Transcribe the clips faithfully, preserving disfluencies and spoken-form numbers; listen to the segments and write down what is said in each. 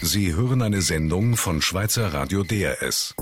Sie hören eine Sendung von Schweizer Radio D R S.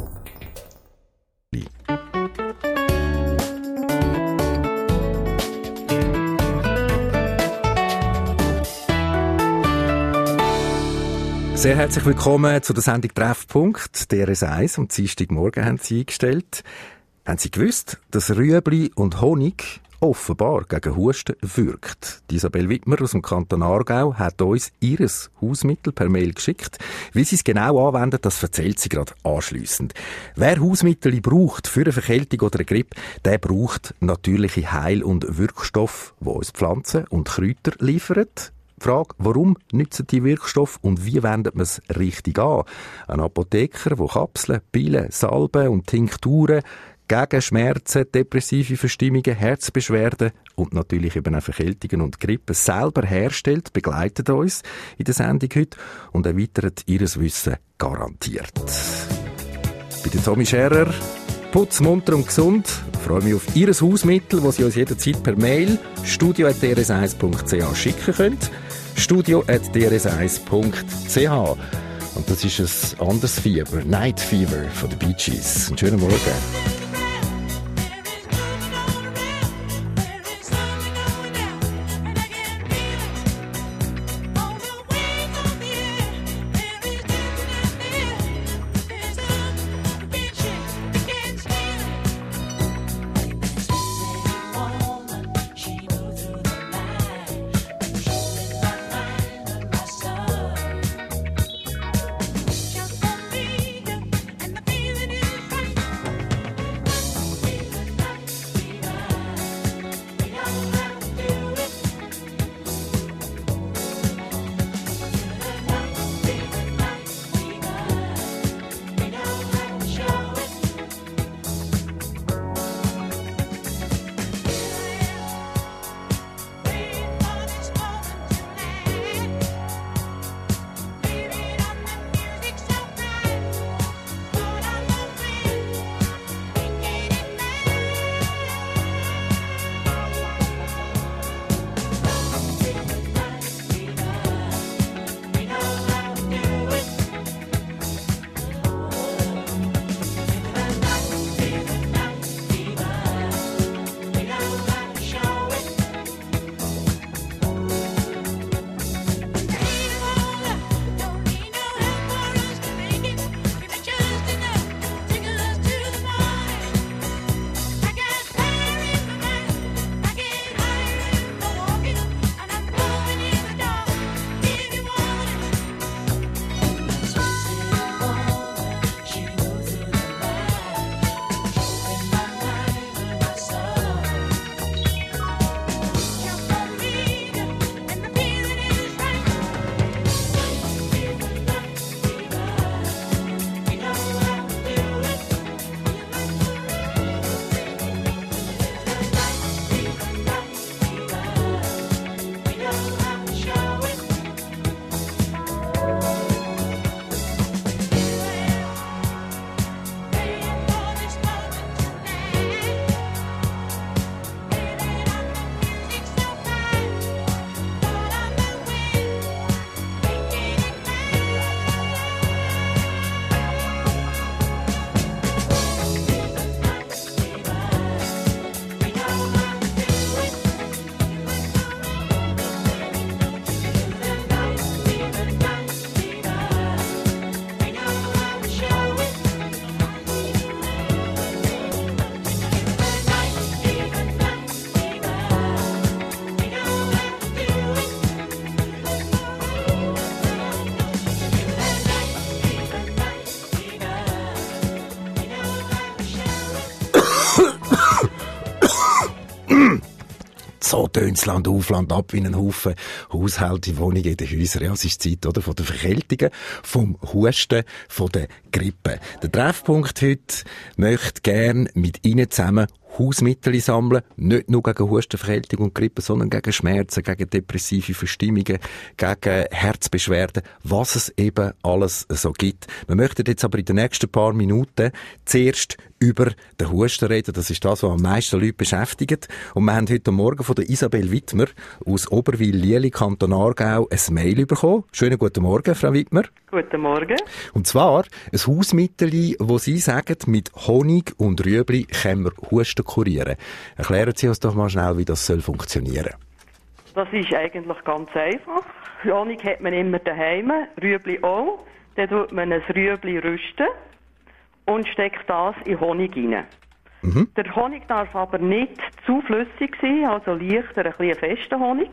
Sehr herzlich willkommen zu der Sendung Treffpunkt. D R S eins am Dienstagmorgen haben Sie eingestellt. Haben Sie gewusst, dass Rüebli und Honig offenbar gegen Husten wirkt? Isabel Wittmer aus dem Kanton Aargau hat uns ihr Hausmittel per Mail geschickt. Wie sie es genau anwendet, das erzählt sie gerade anschliessend. Wer Hausmittel braucht für eine Verkältung oder eine Grippe, der braucht natürliche Heil- und Wirkstoffe, die uns Pflanzen und Kräuter liefern. Die Frage, warum nützen die Wirkstoffe und wie wendet man es richtig an? Ein Apotheker, der Kapseln, Pillen, Salben und Tinkturen gegen Schmerzen, depressive Verstimmungen, Herzbeschwerden und natürlich eben auch Verkältungen und Grippe selber herstellt, begleitet uns in der Sendung heute und erweitert ihr Wissen garantiert. Bei der Tommy Scherer, putzmunter und gesund. Ich freue mich auf ihr Hausmittel, das Sie uns jederzeit per Mail studio at d r s eins punkt c h schicken könnt. studio at d r s eins punkt c h. Und das ist ein anderes Fieber, Night Fever von den Bee Gees. Einen schönen Morgen. So tönt's Land auf, Land ab wie ein Haufen Haushalte, Wohnungen in den Häusern. Ja, es ist Zeit, oder? Von den Verkältungen, vom Husten, von den Grippe. Der Treffpunkt heute möchte gerne mit Ihnen zusammen Hausmittel sammeln, nicht nur gegen Hustenverkältung und Grippe, sondern gegen Schmerzen, gegen depressive Verstimmungen, gegen Herzbeschwerden, was es eben alles so gibt. Wir möchten jetzt aber in den nächsten paar Minuten zuerst über den Husten reden. Das ist das, was am meisten Leute beschäftigt. Und wir haben heute Morgen von der Isabel Wittmer aus Oberwil-Lieli, Kanton Aargau, ein Mail bekommen. Schönen guten Morgen, Frau Wittmer. Guten Morgen. Und zwar ein Hausmittel, wo Sie sagen, mit Honig und Rüebli können wir Husten kurieren. Erklären Sie uns doch mal schnell, wie das soll funktionieren. Das ist eigentlich ganz einfach. Honig hat man immer daheim, Rüebli auch. Dann tut man ein Rüebli rüsten und steckt das in Honig rein. Mhm. Der Honig darf aber nicht zu flüssig sein, also leichter, ein bisschen fester Honig.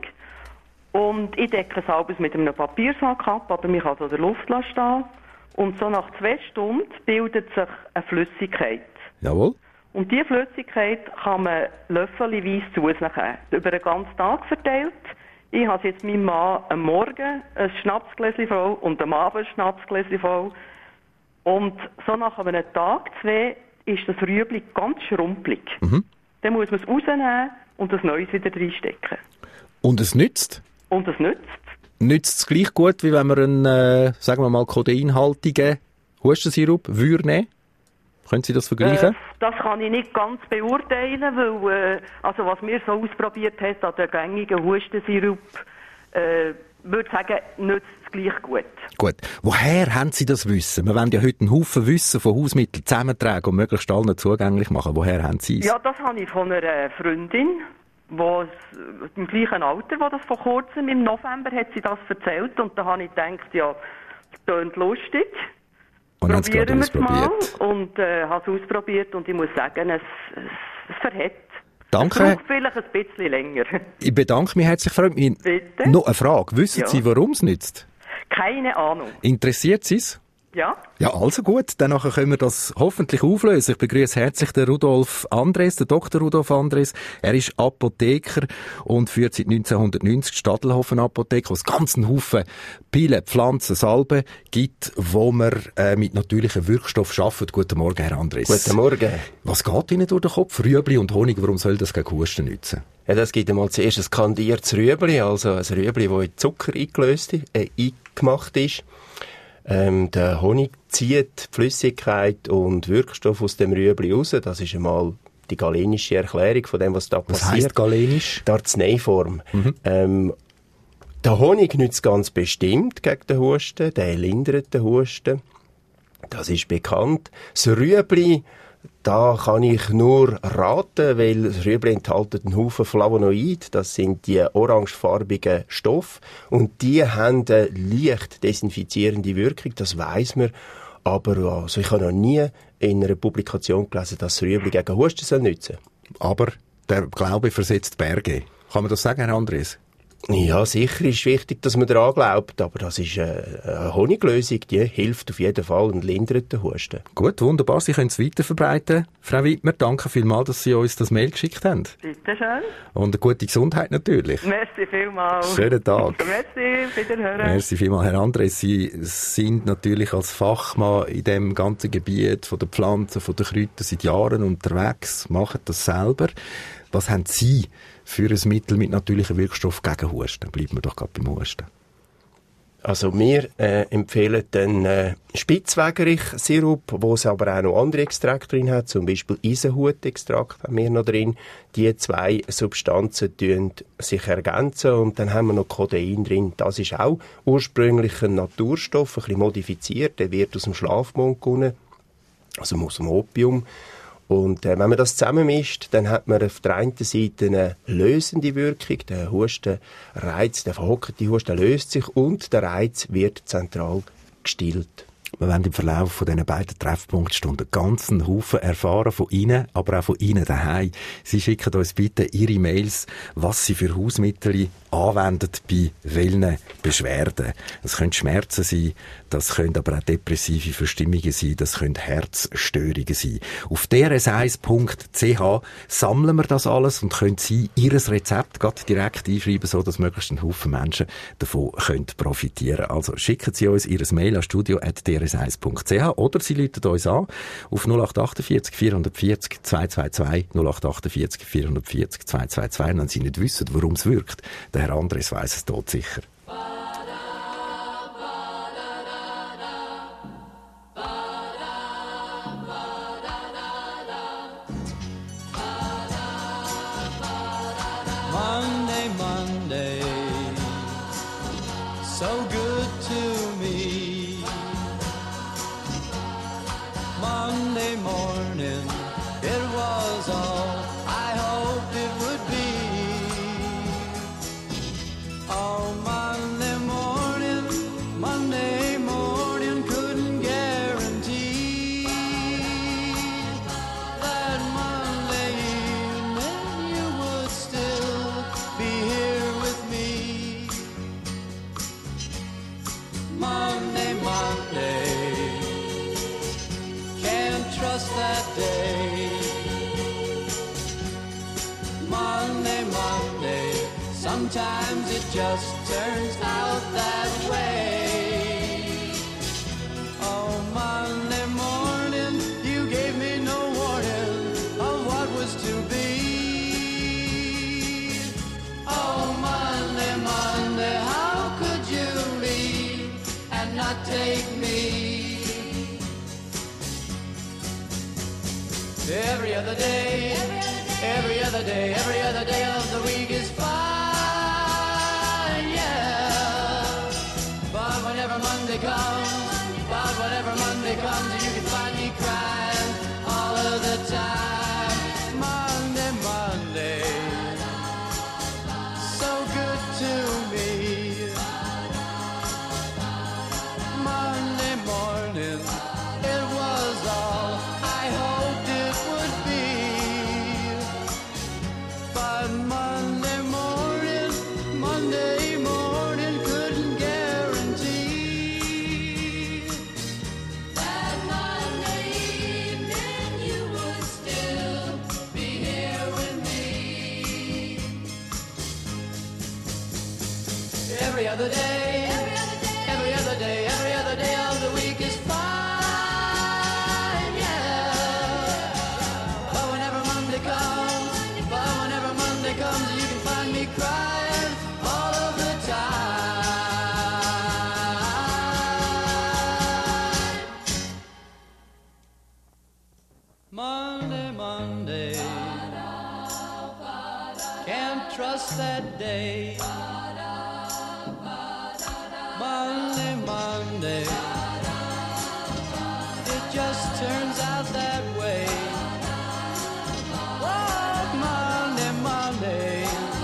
Und ich decke es halbes mit einem Papiersack ab, aber man kann es in der Luft stehen. Und so nach zwei Stunden bildet sich eine Flüssigkeit. Jawohl. Und diese Flüssigkeit kann man löffelweise zu sich nehmen. Über den ganzen Tag verteilt. Ich habe jetzt meinem Mann am Morgen ein Schnapsgläschen voll und am Abend ein Schnapsgläschen voll. Und so nach einem Tag, zwei, ist das Rüebli ganz schrumpelig. Mhm. Dann muss man es rausnehmen und das Neues wieder reinstecken. Und es nützt? Und es nützt. Nützt es gleich gut, wie wenn man einen, äh, sagen wir mal, kodeinhaltigen Hustensirup würde nehmen? Können Sie das vergleichen? Äh, das kann ich nicht ganz beurteilen, weil, äh, also was mir so ausprobiert hat an den gängigen Hustensirup, äh, würde sagen, nützt es gleich gut. Gut. Woher haben Sie das Wissen? Wir wollen ja heute einen Haufen Wissen von Hausmitteln zusammentragen und möglichst allen zugänglich machen. Woher haben Sie es? Ja, das habe ich von einer Freundin, wo im gleichen Alter, wo das vor kurzem, im November, hat sie das erzählt. Und da habe ich gedacht, ja, das klingt lustig. Und haben es gerade ausprobiert. Und äh, habe es ausprobiert und ich muss sagen, es, es, es verhält. Danke. Es braucht vielleicht ein bisschen länger. Ich bedanke mich herzlich. Bitte? Noch eine Frage. Wissen ja. Sie, warum es nützt? Keine Ahnung. Interessiert Sie es? Ja. Ja, also gut. Dann können wir das hoffentlich auflösen. Ich begrüße herzlich den Rudolf Andres, den Doktor Rudolf Andres. Er ist Apotheker und führt seit neunzehnhundertneunzig die Stadelhofen Apotheke, wo es ganzen Haufen Pillen, Pflanzen, Salben gibt, wo man äh, mit natürlichen Wirkstoffen arbeitet. Guten Morgen, Herr Andres. Guten Morgen. Was geht Ihnen durch den Kopf? Rüebli und Honig, warum soll das gegen Husten nützen? Ja, das gibt einmal zuerst ein kandiertes Rüebli, also ein Rüebli, das in Zucker eingelöst ist, äh, eingemacht ist. Ähm, der Honig zieht die Flüssigkeit und Wirkstoff aus dem Rüebli raus. Das ist einmal die galenische Erklärung von dem, was da was passiert. Was heisst galenisch? Die Arzneiform. Mhm. Ähm, der Honig nützt ganz bestimmt gegen den Husten. Der lindert den Husten. Das ist bekannt. Das Rüebli, da kann ich nur raten, weil das Rüebli enthält einen Haufen Flavonoid. Das sind die orangefarbigen Stoffe. Und die haben eine leicht desinfizierende Wirkung, das weiss man. Aber also, ich habe noch nie in einer Publikation gelesen, dass das Rüebli gegen Husten nützen soll. Aber der Glaube versetzt Berge. Kann man das sagen, Herr Andres? Ja, sicher ist wichtig, dass man daran glaubt, aber das ist eine, eine Honiglösung, die hilft auf jeden Fall und lindert den Husten. Gut, wunderbar, Sie können es weiterverbreiten. Frau Wittmer, danke vielmals, dass Sie uns das Mail geschickt haben. Bitte schön. Und eine gute Gesundheit natürlich. Merci vielmals. Schönen Tag. Merci, wiederhören. Merci vielmals, Herr Andres. Sie sind natürlich als Fachmann in dem ganzen Gebiet von den Pflanzen, von den Kräutern seit Jahren unterwegs, machen das selber. Was haben Sie für ein Mittel mit natürlichen Wirkstoffen gegen Husten? Bleiben wir doch gerade beim Husten. Also wir äh, empfehlen den äh, Spitzwegerich-Sirup, wo es aber auch noch andere Extrakte drin hat, zum Beispiel Eisenhut-Extrakt haben wir noch drin. Die zwei Substanzen tun sich ergänzen und dann haben wir noch Codein drin. Das ist auch ursprünglich ein Naturstoff, ein bisschen modifiziert. Der wird aus dem Schlafmond gewonnen, also aus dem Opium. Und äh, wenn man das zusammenmischt, dann hat man auf der einen Seite eine lösende Wirkung. Der Hustenreiz, der verhockerte Husten löst sich und der Reiz wird zentral gestillt. Wir werden im Verlauf von diesen beiden Treffpunktstunden ganz einen Haufen erfahren von Ihnen, aber auch von Ihnen daheim. Sie schicken uns bitte Ihre Mails, was Sie für Hausmittel anwenden bei welchen Beschwerden. Das können Schmerzen sein, das können aber auch depressive Verstimmungen sein, das können Herzstörungen sein. Auf d r s eins punkt c h sammeln wir das alles und können Sie Ihr Rezept gerade direkt einschreiben, so dass möglichst ein Haufen Menschen davon können profitieren. Also schicken Sie uns Ihr Mail an studio at d d r s eins punkt c h oder Sie rufen uns an auf null acht acht vier vier vier vier zwei zwei zwei, null acht acht vier vier vier vier zwei zwei zwei. Und wenn Sie nicht wissen, warum es wirkt, der Herr Andres weiss es dort sicher. Monday, Monday, so good to me. Monday morning, it was all I hoped it would be. Oh, Monday morning, Monday morning, couldn't guarantee that Monday evening you would still be here with me. Monday, Monday, can't trust that day. Monday, Monday, sometimes it just turns out that way. Oh, Monday morning, you gave me no warning of what was to be. Oh, Monday, Monday, how could you leave and not take me? Every other day, every other day, every other day of the week is fine, yeah. But whenever Monday comes, but whenever Monday comes, you can find me crying all of the time. Monday, Monday, so good to me. Monday morning, it was all I hoped it would be. But Monday morning, Monday morning, couldn't guarantee that Monday evening you would still be here with me. Every other day, every other day, every other day of the week is fine, yeah. But whenever Monday comes, but whenever Monday comes, you can find me crying all of the time. Monday, Monday, can't trust that day. Monday, Monday, it just turns out that way. Oh, Monday, Monday,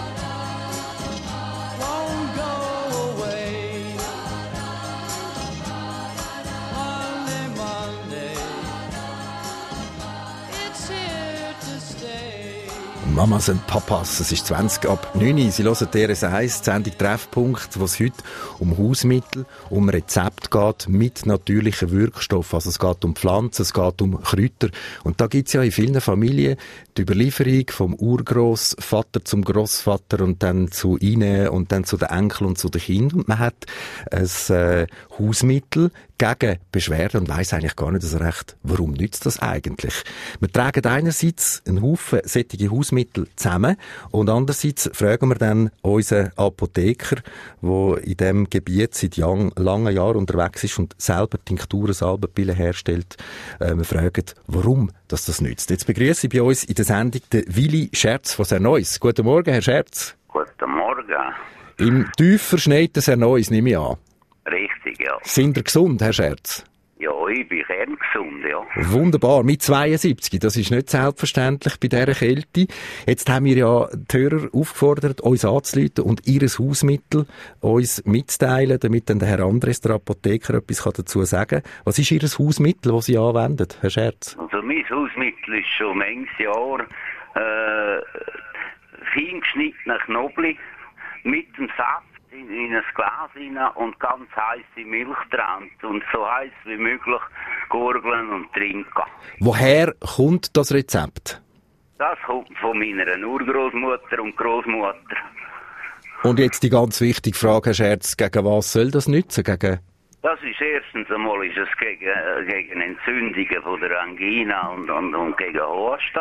won't go away. Monday, Monday, it's here to stay. Mamas und Papas, es ist zwanzig ab neun Uhr. Sie hören D R S eins, die Sendung Treffpunkt, wo es heute um Hausmittel, um Rezepte geht mit natürlichen Wirkstoffen. Also es geht um Pflanzen, es geht um Kräuter. Und da gibt's ja in vielen Familien die Überlieferung vom Urgroßvater zum Großvater und dann zu ihnen und dann zu den Enkeln und zu den Kindern. Und man hat ein äh, Hausmittel gegen Beschwerden und weiss eigentlich gar nicht so recht, warum nützt das eigentlich. Wir tragen einerseits einen Haufen solche Hausmittel zusammen und andererseits fragen wir dann unseren Apotheker, der in diesem Gebiet seit lang, langen Jahren unterwegs ist und selber Tinkturen, Salbenpillen herstellt. Äh, wir fragen, warum dass das nützt. Jetzt begrüße ich bei uns in der Sendung den Willi Scherz von Serneus. Guten Morgen, Herr Scherz. Guten Morgen. Im tief verschneiten Serneus, nehme ich an. Richtig, ja. Sind ihr gesund, Herr Scherz? Ja, ich bin kerngesund, ja. Wunderbar, mit zweiundsiebzig. Das ist nicht selbstverständlich bei dieser Kälte. Jetzt haben wir ja die Hörer aufgefordert, uns anzurufen und ihr Hausmittel uns mitzuteilen, damit dann der Herr Andres, der Apotheker, etwas dazu sagen kann. Was ist Ihr Hausmittel, das Sie anwenden, Herr Scherz? Also mein Hausmittel ist schon manches Jahr äh, fein geschnittene Knoblauch mit dem Saft in, in ein Glas rein und ganz heisse Milch dran und so heiß wie möglich gurgeln und trinken. Woher kommt das Rezept? Das kommt von meiner Urgroßmutter und Großmutter. Und jetzt die ganz wichtige Frage, Herr Scherz, gegen was soll das nützen? Gegen Das ist erstens einmal ist es gegen, äh, gegen Entzündungen von der Angina und, und, und gegen Husten.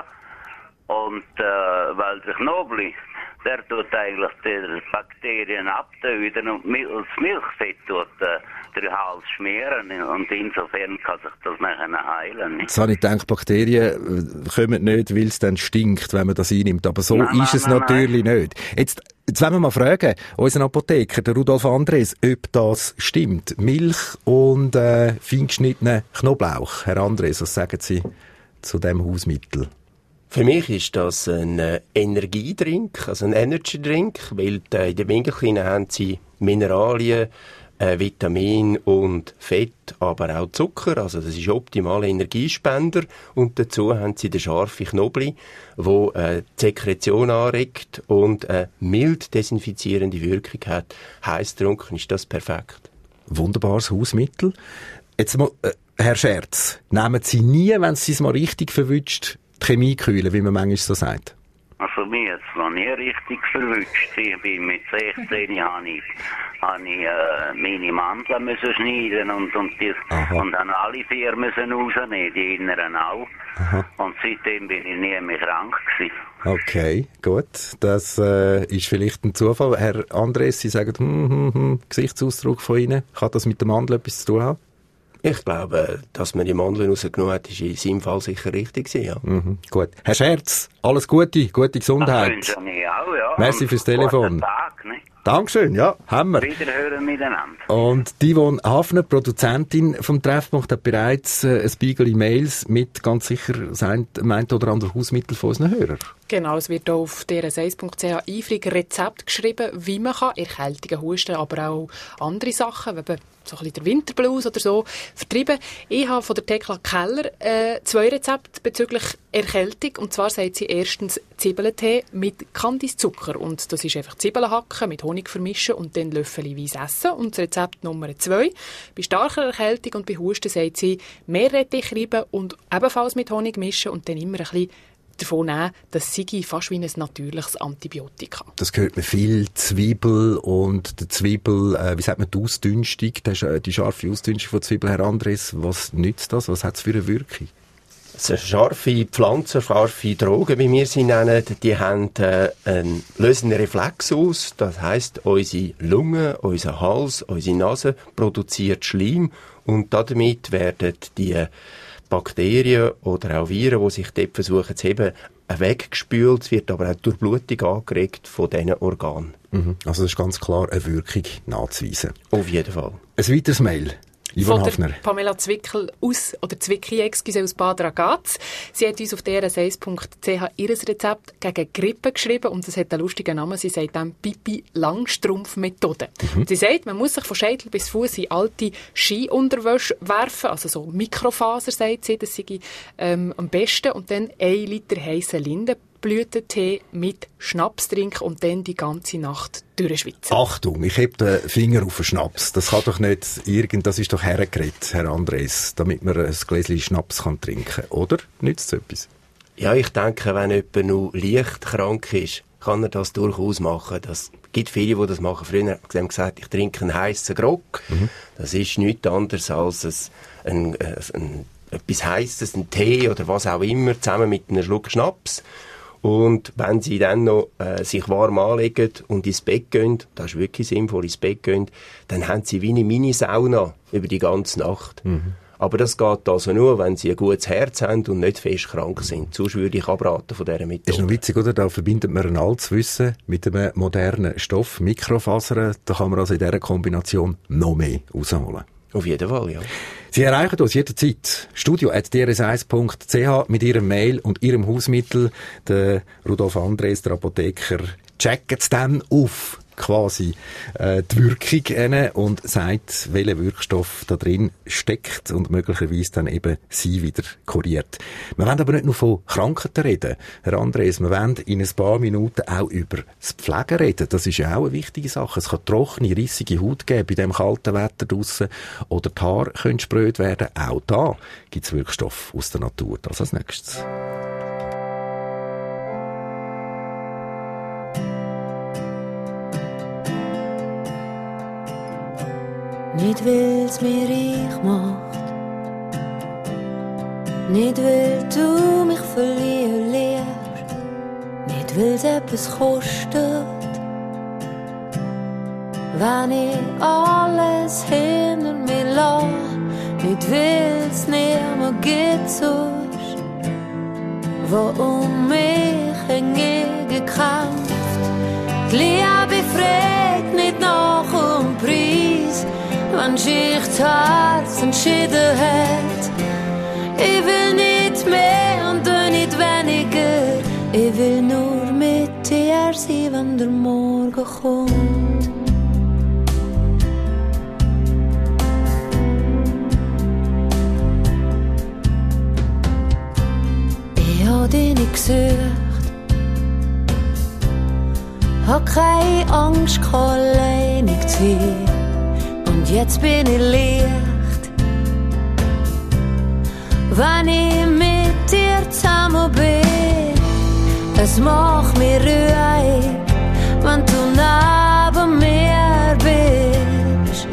Und äh, weil der Knobli, der tut eigentlich die Bakterien abtöten und mittels Milchfett tut äh, den Hals schmieren. Und insofern kann sich das nachher heilen. Nicht? Jetzt habe ich gedacht, Bakterien kommen nicht, weil es dann stinkt, wenn man das einnimmt. Aber so Nein, ist es nein, natürlich nein. nicht. Jetzt, jetzt wollen wir mal fragen, unseren Apotheker, der Rudolf Andres, ob das stimmt. Milch und äh, feingeschnittenen Knoblauch. Herr Andres, was sagen Sie zu diesem Hausmittel? Für mich ist das ein äh, Energiedrink, also ein Energy-Drink, weil äh, in den Winkelchen haben sie Mineralien, äh, Vitamin und Fett, aber auch Zucker. Also das ist optimaler Energiespender. Und dazu haben sie den scharfen Knobli, der äh, die Sekretion anregt und eine mild desinfizierende Wirkung hat. Heiß getrunken ist das perfekt. Wunderbares Hausmittel. Jetzt mal, äh, Herr Scherz, nehmen Sie nie, wenn es Sie mal richtig verwünscht, die Chemie kühlen, wie man manchmal so sagt? Also mir jetzt noch nie richtig verwünscht. Ich bin mit sechzehn habe ich, habe ich äh, meine Mandeln müssen schneiden und, und, die, und dann alle vier müssen rausnehmen, die inneren auch. Aha. Und seitdem bin ich nie mehr krank gewesen. Okay, gut. Das äh, ist vielleicht ein Zufall. Herr Andres, Sie sagen, hm, hm, hm, Gesichtsausdruck von Ihnen. Kann das mit dem Mandel etwas zu tun haben? Ich glaube, dass man die Mandeln rausgenommen hat, ist in seinem Fall sicher richtig gewesen, ja. Mhm, gut. Herr Scherz, alles Gute, gute Gesundheit. Das wünsche ich auch, ja. Merci fürs Telefon. Guten Tag, ne? Dankeschön, ja, haben wir. Wiederhören miteinander. Und die Yvonne Hafner, Produzentin vom Treffpunkt, hat bereits äh, ein Spiegel E-Mails mit ganz sicher sein meint oder andere Hausmittel von unseren Hörern. Genau, es wird auf d r s eins punkt c h eifrig Rezept geschrieben, wie man kann Erkältungen, Husten, aber auch andere Sachen, eben so ein bisschen der Winterblues oder so, vertreiben. Ich habe von der Thekla Keller äh, zwei Rezepte bezüglich Erkältung. Und zwar sagt sie erstens Zwiebeltee mit Kandiszucker. Und das ist einfach Zwiebeln hacken, mit Honig vermischen und dann löffelweise essen. Und das Rezept Nummer zwei. Bei starker Erkältung und bei Husten sagt sie Meerrettich reiben und ebenfalls mit Honig mischen und dann immer ein bisschen davon nehmen, das sei fast wie ein natürliches Antibiotika. Das hört man viel, Zwiebel und die Zwiebel, äh, wie sagt man, die Ausdünstung, die scharfe Ausdünstung von Zwiebel, Herr Andres, was nützt das? Was hat es für eine Wirkung? Also scharfe Pflanzen, scharfe Drogen, wie wir sie nennen, die haben äh, einen lösenden Reflex aus. Das heisst, unsere Lunge, unser Hals, unsere Nase produziert Schleim und damit werden die Bakterien oder auch Viren, die sich dort versuchen zu heben, weggespült. Es wird aber auch durch Blutung angeregt von diesen Organen. Mhm. Also das ist ganz klar eine Wirkung nachzuweisen. Auf jeden Fall. Ein weiteres Mail. Yvonne Hafner. Von der Pamela Zwickel aus, oder Zwicki, excuse, aus Bad Ragaz. Sie hat uns auf d r s eins punkt c h ihr Rezept gegen Grippe geschrieben und es hat einen lustigen Namen. Sie sagt dann Pipi-Langstrumpf-Methode. Mhm. Sie sagt, man muss sich von Scheitel bis Fuß in alte Skiunterwäsche werfen, also so Mikrofaser, sagt sie, das sei ähm, am besten, und dann ein Liter heissen Lindenblütentee mit Schnaps trinken und dann die ganze Nacht durchschwitzen. Achtung, ich heb den Finger auf den Schnaps. Das kann doch nicht irgend, das ist doch hergeredet, Herr Andres, damit man ein Gläschen Schnaps kann trinken kann, oder? Nützt es etwas? Ja, ich denke, wenn jemand nur leicht krank ist, kann er das durchaus machen. Das gibt viele, die das machen. Früher haben sie gesagt, ich trinke einen heissen Grog. Mhm. Das ist nichts anderes als ein, ein, ein, etwas Heisses, ein Tee oder was auch immer, zusammen mit einem Schluck Schnaps. Und wenn sie dann noch äh, sich warm anlegen und ins Bett gehen, das ist wirklich sinnvoll, ins Bett gehen, dann haben sie wie eine Mini-Sauna über die ganze Nacht. Mhm. Aber das geht also nur, wenn sie ein gutes Herz haben und nicht fest krank sind. Sonst würde ich abraten von dieser Methode. Das ist noch witzig, oder? Da verbindet man ein altes Wissen mit einem modernen Stoff, Mikrofasern. Da kann man also in dieser Kombination noch mehr rausholen. Auf jeden Fall, ja. Sie erreichen uns jederzeit studio at d r s eins punkt c h mit Ihrem Mail und Ihrem Hausmittel. Der Rudolf Andres, der Apotheker, checkt es dann auf quasi äh, die Wirkung hin und sagt, welcher Wirkstoff da drin steckt und möglicherweise dann eben sie wieder kuriert. Wir wollen aber nicht nur von Krankheiten reden, Herr Andres, wir wollen in ein paar Minuten auch über das Pflegen reden. Das ist ja auch eine wichtige Sache. Es kann trockene, rissige Haut geben bei dem kalten Wetter draussen oder die Haare können spröd werden. Auch da gibt es Wirkstoffe aus der Natur. Das als nächstes. Nicht weil's mich reich macht, nicht weil du mich verlieren lehrst, nicht weil's etwas kostet, wenn ich alles hinter mir lass, nicht weil's niemand gibt sonst, wo um mich hänge gekämpft. Die Liebe fragt nicht nach um Preis, wenn sich das Herz entschieden hat. Ich will nicht mehr und du nicht weniger. Ich will nur mit dir sein, wenn der Morgen kommt. Ich hab dich nicht gesucht, hab keine Angst, alleinig zu sein. Und jetzt bin ich leicht, wenn ich mit dir zusammen bin. Es macht mir ruhig, wenn du neben mir bist.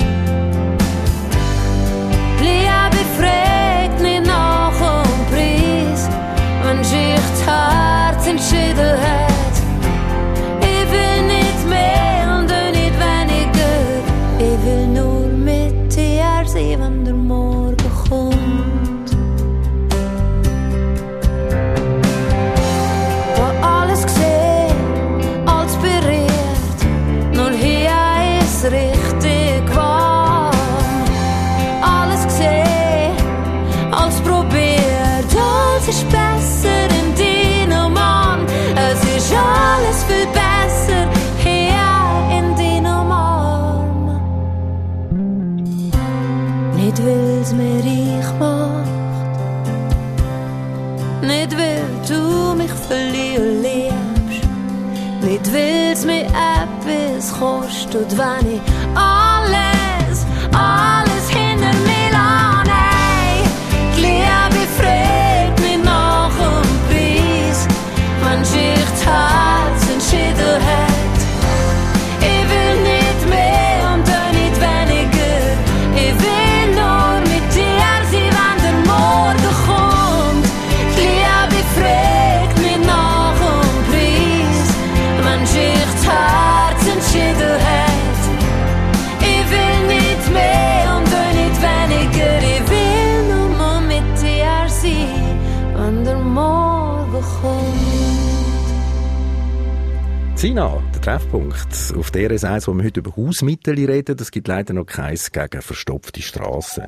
Liebe fragt nicht nach um Preis, wenn sich das Herz entschieden hat. Ich will nicht mehr und du nicht weniger. Ich will nur mit dir sein, wenn der Morgen kommt. Richtig warm, alles gesehen, alles probiert, alles ist besser in deinem Mann. Es ist alles viel besser hier in deinem Arm. Nicht weil's mir reich macht, nicht weil du mich verlieren lebst, nicht weil's mir etwas kostet, wenn ich alles, alles hinter mir lasse. Nein, die Liebe fragt nicht nach um Preis, wenn sich das Herz entschieden hat. Ich will nicht mehr und du nicht weniger. Ich will nur mit dir sein, wenn der Morgen kommt. Die Liebe fragt nicht nach um Preis, wenn sich das Herz entschieden hat. Ich will nicht mehr und du nicht weniger. Ich will nur mit dir sein, wenn der Morgen kommt. Sina, der Treffpunkt auf der S eins, wo wir heute über Hausmittel reden, es gibt leider noch keins gegen verstopfte Strassen.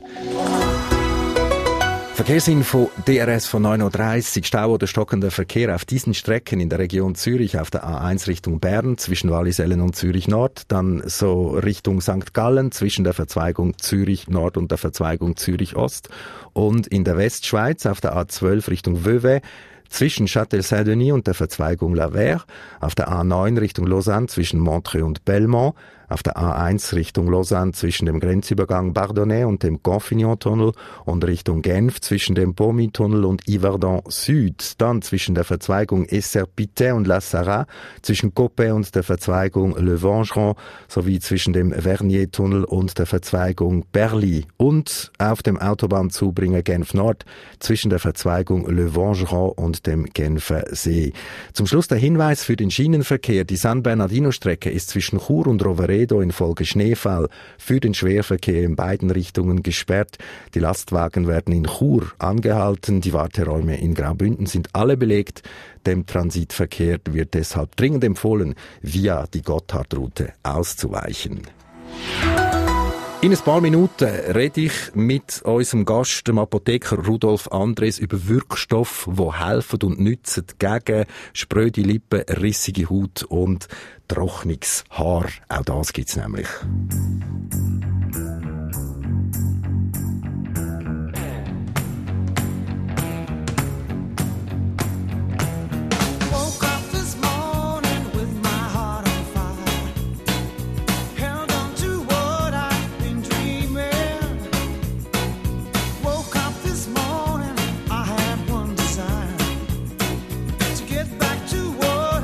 Verkehrsinfo D R S von neun Uhr dreißig. Stau oder stockender Verkehr auf diesen Strecken in der Region Zürich auf der A eins Richtung Bern zwischen Wallisellen und Zürich Nord, dann so Richtung Sankt Gallen zwischen der Verzweigung Zürich Nord und der Verzweigung Zürich Ost und in der Westschweiz auf der A zwölf Richtung Vevey zwischen Châtel-Saint-Denis und der Verzweigung La Verre, auf der A neun Richtung Lausanne zwischen Montreux und Belmont, auf der A eins Richtung Lausanne zwischen dem Grenzübergang Bardonnay und dem Confignon-Tunnel und Richtung Genf zwischen dem Pomy-Tunnel und Yverdon Süd, dann zwischen der Verzweigung Esserpité und La Sarraz, zwischen Coppet und der Verzweigung Le Vengeron sowie zwischen dem Vernier-Tunnel und der Verzweigung Perly und auf dem Autobahnzubringer Genf Nord zwischen der Verzweigung Le Vengeron und dem Genfer See. Zum Schluss der Hinweis für den Schienenverkehr. Die San Bernardino-Strecke ist zwischen Chur und Roveredo infolge Schneefall für den Schwerverkehr in beiden Richtungen gesperrt. Die Lastwagen werden in Chur angehalten. Die Warteräume in Graubünden sind alle belegt. Dem Transitverkehr wird deshalb dringend empfohlen, via die Gotthardroute auszuweichen. In ein paar Minuten rede ich mit unserem Gast, dem Apotheker Rudolf Andres, über Wirkstoffe, die helfen und nützen gegen spröde Lippen, rissige Haut und trockenes Haar. Auch das gibt's nämlich.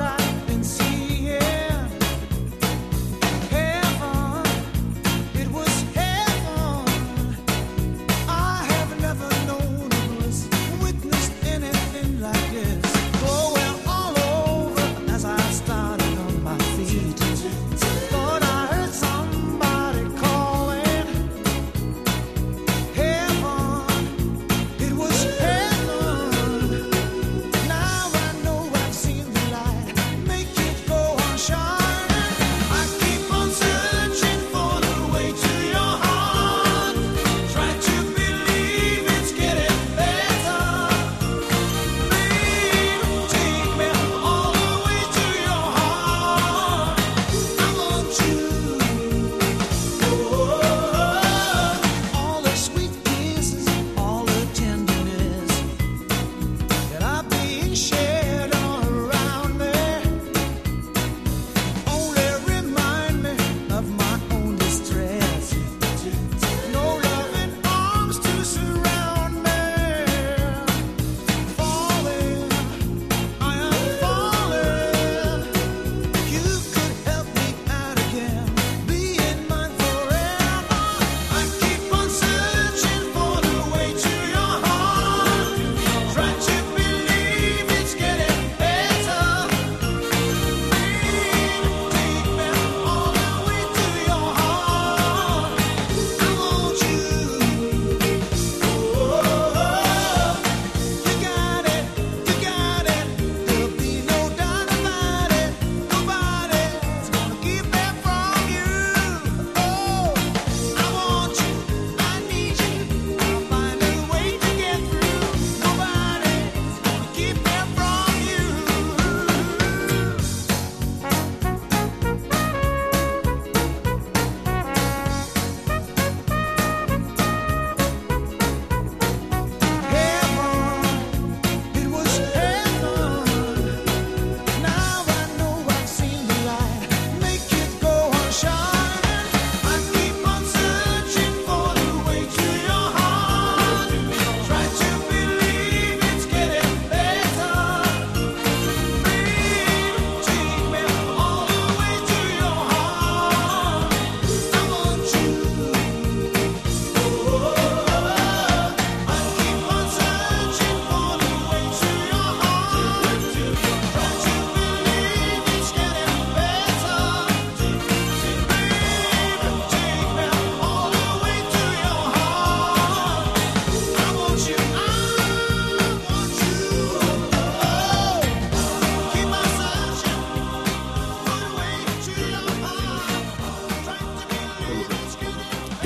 It was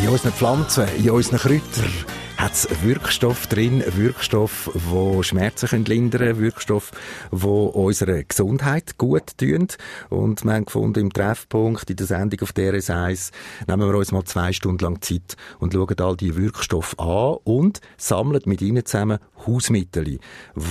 unseren Pflanzen, in unseren Kräutern hat es Wirkstoff drin, Wirkstoff, die Schmerzen lindern können, Wirkstoff, die unserer Gesundheit gut tun. Und wir haben gefunden, im Treffpunkt, in der Sendung auf D R S eins, nehmen wir uns mal zwei Stunden lang Zeit und schauen all die Wirkstoffe an und sammeln mit ihnen zusammen Hausmittel, die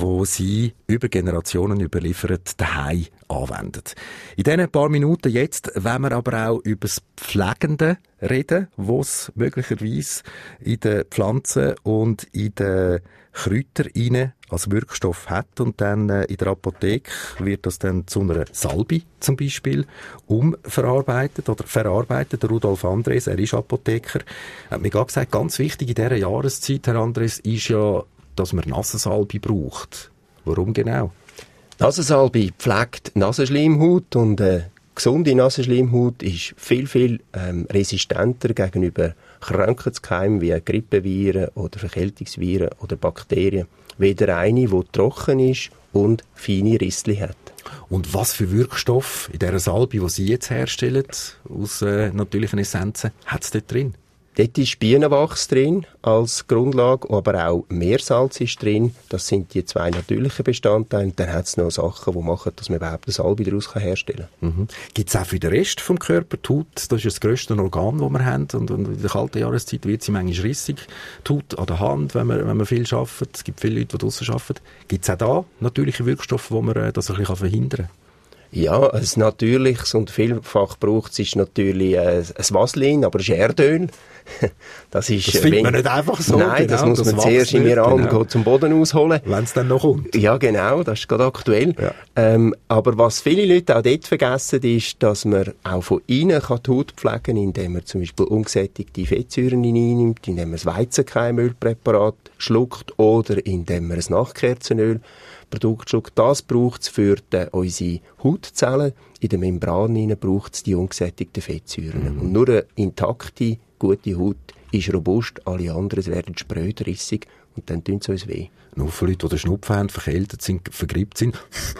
sie über Generationen überliefert daheim anwenden. In diesen paar Minuten jetzt wollen wir aber auch über das Pflegende reden, was möglicherweise in den Pflanzen und in den Kräutern als Wirkstoff hat. Und dann äh, in der Apotheke wird das dann zu einer Salbe zum Beispiel umverarbeitet oder verarbeitet. Der Rudolf Andres, er ist Apotheker, hat mir gerade gesagt, ganz wichtig in dieser Jahreszeit, Herr Andres, ist ja, dass man Nasensalbe braucht. Warum genau? Nasensalbe pflegt Nasenschleimhaut und äh, gesunde Nasenschleimhaut ist viel, viel ähm, resistenter gegenüber Krankheitskeimen wie Grippeviren oder Verkältungsviren oder Bakterien. Weder eine, die trocken ist und feine Rissli hat. Und was für Wirkstoff in dieser Salbe, die Sie jetzt herstellen, aus äh, natürlichen Essenzen, hat es dort drin? Dort ist Bienenwachs drin als Grundlage, aber auch Meersalz ist drin. Das sind die zwei natürlichen Bestandteile. Und dann hat es noch Sachen, die machen, dass man überhaupt eine Salbe daraus herstellen kann. Mhm. Gibt es auch für den Rest vom Körper die Haut? Das ist das grösste Organ, das wir haben. Und, und in der kalten Jahreszeit wird sie manchmal rissig. Die Haut an der Hand, wenn man, wenn man viel arbeitet. Es gibt viele Leute, die draussen arbeiten. Gibt es auch da natürliche Wirkstoffe, wo man äh, das ein bisschen verhindern kann? Ja, ein natürliches und vielfach braucht es ist natürlich äh, ein Vaseline, aber es ist Erdöl. Das, ist, das findet wenn, man nicht einfach so. Nein, genau, das muss das man zuerst im Iran genau. zum Boden ausholen. Wenn es dann noch kommt. Ja, genau, das ist gerade aktuell. Ja. Ähm, aber was viele Leute auch dort vergessen, ist, dass man auch von innen kann die Haut pflegen kann, indem man zum Beispiel ungesättigte Fettsäuren einnimmt, indem man ein Weizenkeimölpräparat schluckt oder indem man ein Nachtkerzenöl Produkt schluckt. Das braucht es für die, unsere Hautzellen. In der Membran braucht es die ungesättigten Fettsäuren. Mhm. Und nur eine intakte, gute Haut ist robust, alle anderen werden spröd, rissig und dann tun sie uns weh. Nur für Leute, die den Schnupfen haben, verkältet sind, vergrippt sind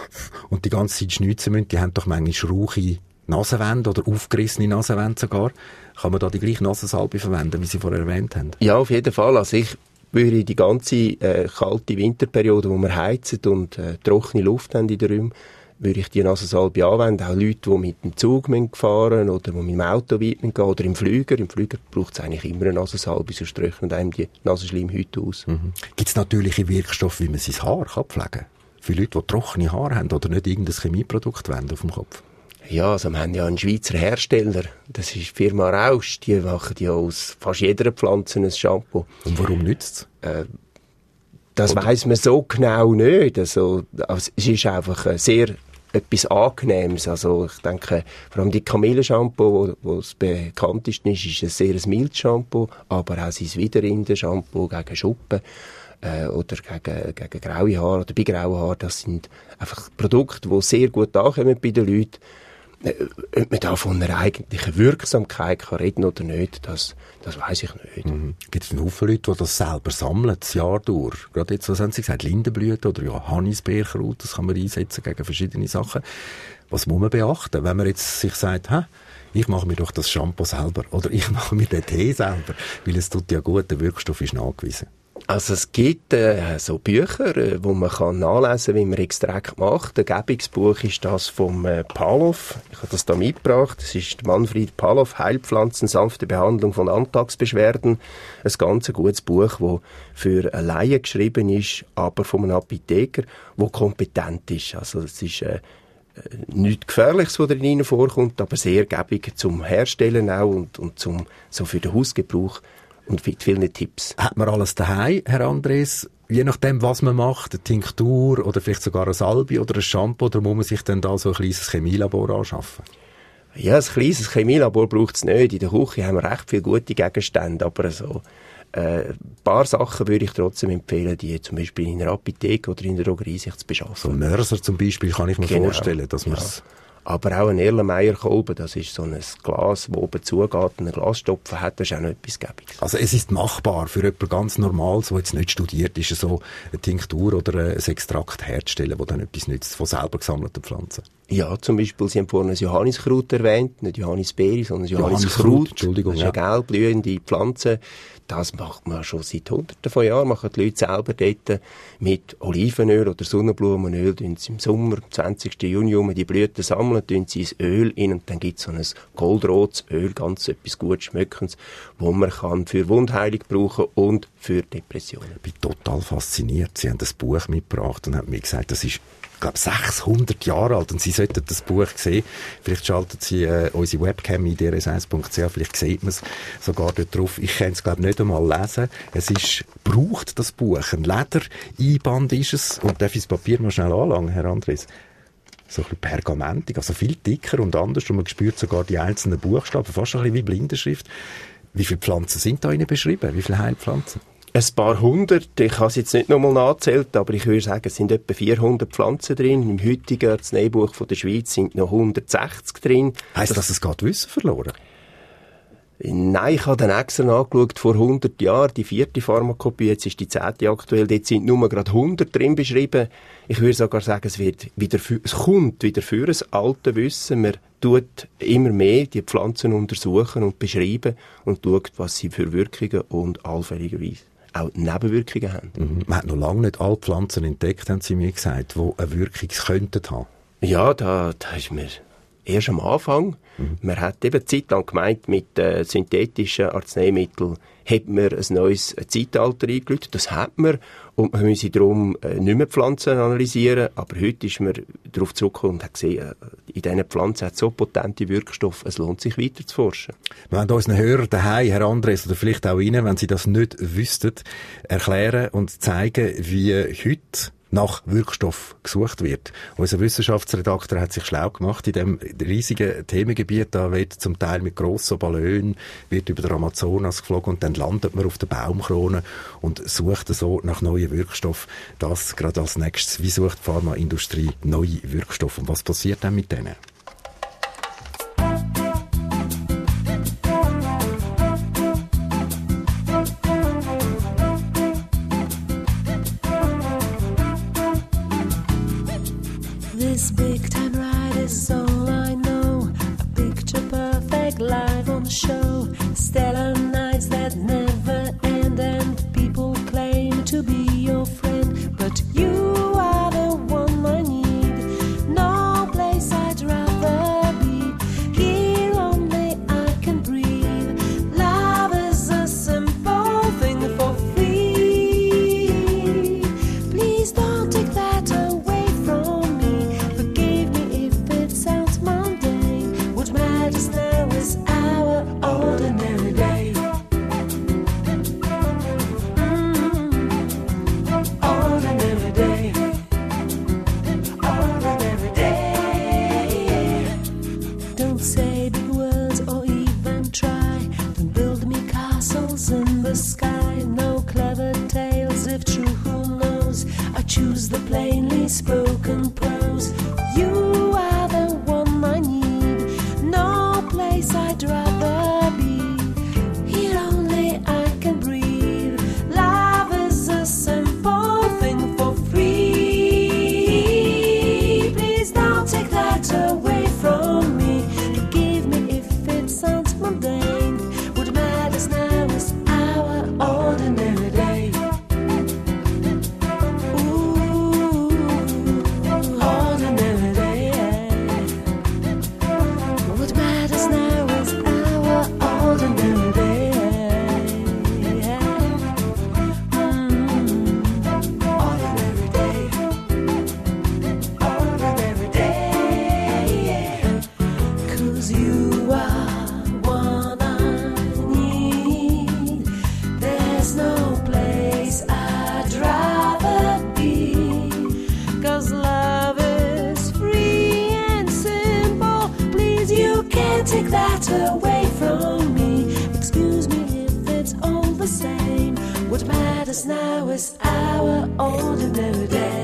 und die ganze Zeit schnitzen müssen, die haben doch manchmal rauche Nasenwände oder aufgerissene Nasenwände sogar. Kann man da die gleiche Nasensalbe verwenden, wie Sie vorher erwähnt haben? Ja, auf jeden Fall. Also ich würde die ganze äh, kalte Winterperiode, wo wir heizen und äh, trockene Luft haben in den Räumen, würde ich die Nasensalbe anwenden. Auch Leute, die mit dem Zug fahren oder die mit dem Auto weit gehen oder im Flüger. Im Flüger braucht es eigentlich immer eine Nasensalbe, sonst trocknen einem die Nasenschleimhäute aus. Mhm. Gibt es natürliche Wirkstoffe, wie man sein Haar kann pflegen kann? Für Leute, die trockene Haare haben oder nicht irgendein Chemieprodukt wenden auf dem Kopf? Ja, also wir haben ja einen Schweizer Hersteller, das ist die Firma Rausch, die machen ja aus fast jeder Pflanze ein Shampoo. Und warum nützt es? Äh, das weiss man so genau nicht. Also, also es ist einfach sehr etwas Angenehmes. Also ich denke, vor allem die Kamillenshampoo, wo es bekanntest ist, ist ein sehr mildes Shampoo, aber auch sein Widerrinde-Shampoo gegen Schuppen äh, oder gegen, gegen graue Haare oder bei grauen Haaren, das sind einfach Produkte, die sehr gut ankommen bei den Leuten. Ob man da von einer eigentlichen Wirksamkeit kann reden oder nicht, das, das weiss ich nicht. Mhm. Gibt es einen Haufen Leute, die das selber sammeln, das Jahr durch? Gerade jetzt, was haben Sie gesagt, Lindenblüte oder ja, Hannisbeerkraut, das kann man einsetzen gegen verschiedene Sachen. Was muss man beachten, wenn man jetzt sich sagt, hä, ich mache mir doch das Shampoo selber oder ich mache mir den Tee selber, weil es tut ja gut, der Wirkstoff ist nachgewiesen. Also es gibt äh, so Bücher, äh, wo man kann nachlesen, wie man Extrakt macht. Ein Gebungsbuch ist das vom äh, Palow. Ich habe das da mitgebracht. Das ist Manfred Palow, Heilpflanzen, sanfte Behandlung von Alltagsbeschwerden. Ein ganz gutes Buch, das für eine Laie geschrieben ist, aber von einem Apotheker, der kompetent ist. Also es ist äh, nichts Gefährliches, was darin vorkommt, aber sehr gäbig zum Herstellen auch und, und zum, so für den Hausgebrauch. Und mit vielen Tipps. Hat man alles daheim, Herr Andres? Je nachdem, was man macht, eine Tinktur oder vielleicht sogar eine Salbe oder ein Shampoo, oder muss man sich dann da so ein kleines Chemielabor anschaffen? Ja, ein kleines Chemielabor braucht es nicht. In der Küche haben wir recht viele gute Gegenstände, aber so äh, ein paar Sachen würde ich trotzdem empfehlen, die zum Beispiel in einer Apotheke oder in der Drogerie sich zu beschaffen. So ein Mörser zum Beispiel kann ich mir genau vorstellen, dass man es... Ja. Aber auch ein Erlenmeyer-Kolben, das ist so ein Glas, das oben zugeht und einen Glasstopfen hat, das ist auch noch etwas Gäbiges. Also es ist machbar für jemanden ganz Normales, der jetzt nicht studiert ist, so eine Tinktur oder ein Extrakt herzustellen, das dann etwas nützt von selber gesammelten Pflanzen? Ja, zum Beispiel, Sie haben vorhin das Johanniskraut erwähnt, nicht Johannisbeere, sondern das Johanniskraut, Johanniskraut. Entschuldigung, das ist eine ja. gelb blühende Pflanze. Das macht man schon seit Hunderten von Jahren. Machen die Leute selber dort mit Olivenöl oder Sonnenblumenöl. Tun sie im Sommer, am zwanzigsten Juni, um die Blüten sammeln, tun sie ins Öl rein und dann gibt es so ein goldrotes Öl, ganz etwas gut Schmeckendes, wo man kann für Wundheilung brauchen und für Depressionen. Ich bin total fasziniert. Sie haben das Buch mitgebracht und haben mir gesagt, das ist, ich glaube, sechshundert Jahre alt und Sie sollten das Buch sehen. Vielleicht schalten Sie äh, unsere Webcam in d r s eins punkt c h, vielleicht sieht man es sogar dort drauf. Ich kann es, glaube ich, nicht einmal lesen. Es ist, braucht das Buch. Ein Ledereinband ist es. Und darf ich das Papier mal schnell anlangen, Herr Andres? So ein bisschen pergamentig, also viel dicker und anders. Und man spürt sogar die einzelnen Buchstaben, fast ein bisschen wie Blindenschrift. Wie viele Pflanzen sind da Ihnen beschrieben? Wie viele Heilpflanzen? Ein paar hundert, ich habe es jetzt nicht nochmal nachgezählt, aber ich würde sagen, es sind etwa vierhundert Pflanzen drin. Im heutigen Arzneibuch von der Schweiz sind noch hundertsechzig drin. Heisst das, es geht Wissen verloren? Nein, ich habe dann extra nachgeschaut, vor hundert Jahren, die vierte Pharmakopie, jetzt ist die zehnte aktuell, dort sind nur gerade hundert drin beschrieben. Ich würde sogar sagen, es wird wieder für, es kommt wieder für ein altes Wissen. Man tut immer mehr die Pflanzen untersuchen und beschreiben und schaut, was sie für Wirkungen und allfälligerweise auch Nebenwirkungen haben. Mhm. Man hat noch lange nicht alle Pflanzen entdeckt, haben Sie mir gesagt, die eine Wirkung könnten haben. Ja, da, da ist mir erst am Anfang. Mhm. Man hat eben eine Zeit lang gemeint, mit äh, synthetischen Arzneimitteln hat man ein neues Zeitalter eingeläutet. Das hat man. Und man müsse darum äh, nicht mehr Pflanzen analysieren. Aber heute ist man darauf zurückgekommen und hat gesehen, äh, in diesen Pflanzen hat es so potente Wirkstoffe, es lohnt sich weiter zu forschen. Wir wollen unseren Hörern daheim, Herr Andres, oder vielleicht auch Ihnen, wenn Sie das nicht wüssten, erklären und zeigen, wie heute nach Wirkstoff gesucht wird. Unser Wissenschaftsredakteur hat sich schlau gemacht in dem riesigen Themengebiet. Da wird zum Teil mit grossen Ballons wird über den Amazonas geflogen und dann landet man auf der Baumkrone und sucht so nach neuen Wirkstoffen. Das gerade als nächstes. Wie sucht die Pharmaindustrie neue Wirkstoffe? Und was passiert dann mit denen? This big time ride is all I know. A picture perfect live on the show. Stellar nights that never end, and people claim to be your friend. But you are the one I need. No place I'd rather be. Here only I can breathe. Love is a simple thing for free. Please don't take that away from me. Forgive me if it sounds mundane. What matters now is our ordinary day. Mm-hmm. Ordinary day. Ordinary day. Don't say big words or even try. Don't build me castles in the sky. No clever tales, if true, who knows? I choose the plainly spoken prose. You are the one I need. No place I'd rather be. Here only I can breathe. Love is a simple thing for free. Please don't take that away from me. Forgive me if it sounds mundane. What matters now is our ordinary day. Ooh, ordinary day. What matters now is our ordinary day. Mm, ordinary day. Ordinary day. 'Cause you are one I need. There's no place I'd rather be. 'Cause love is free and simple. Please, you can't take that away from me. Excuse me if it's all the same. What matters now is our ordinary day.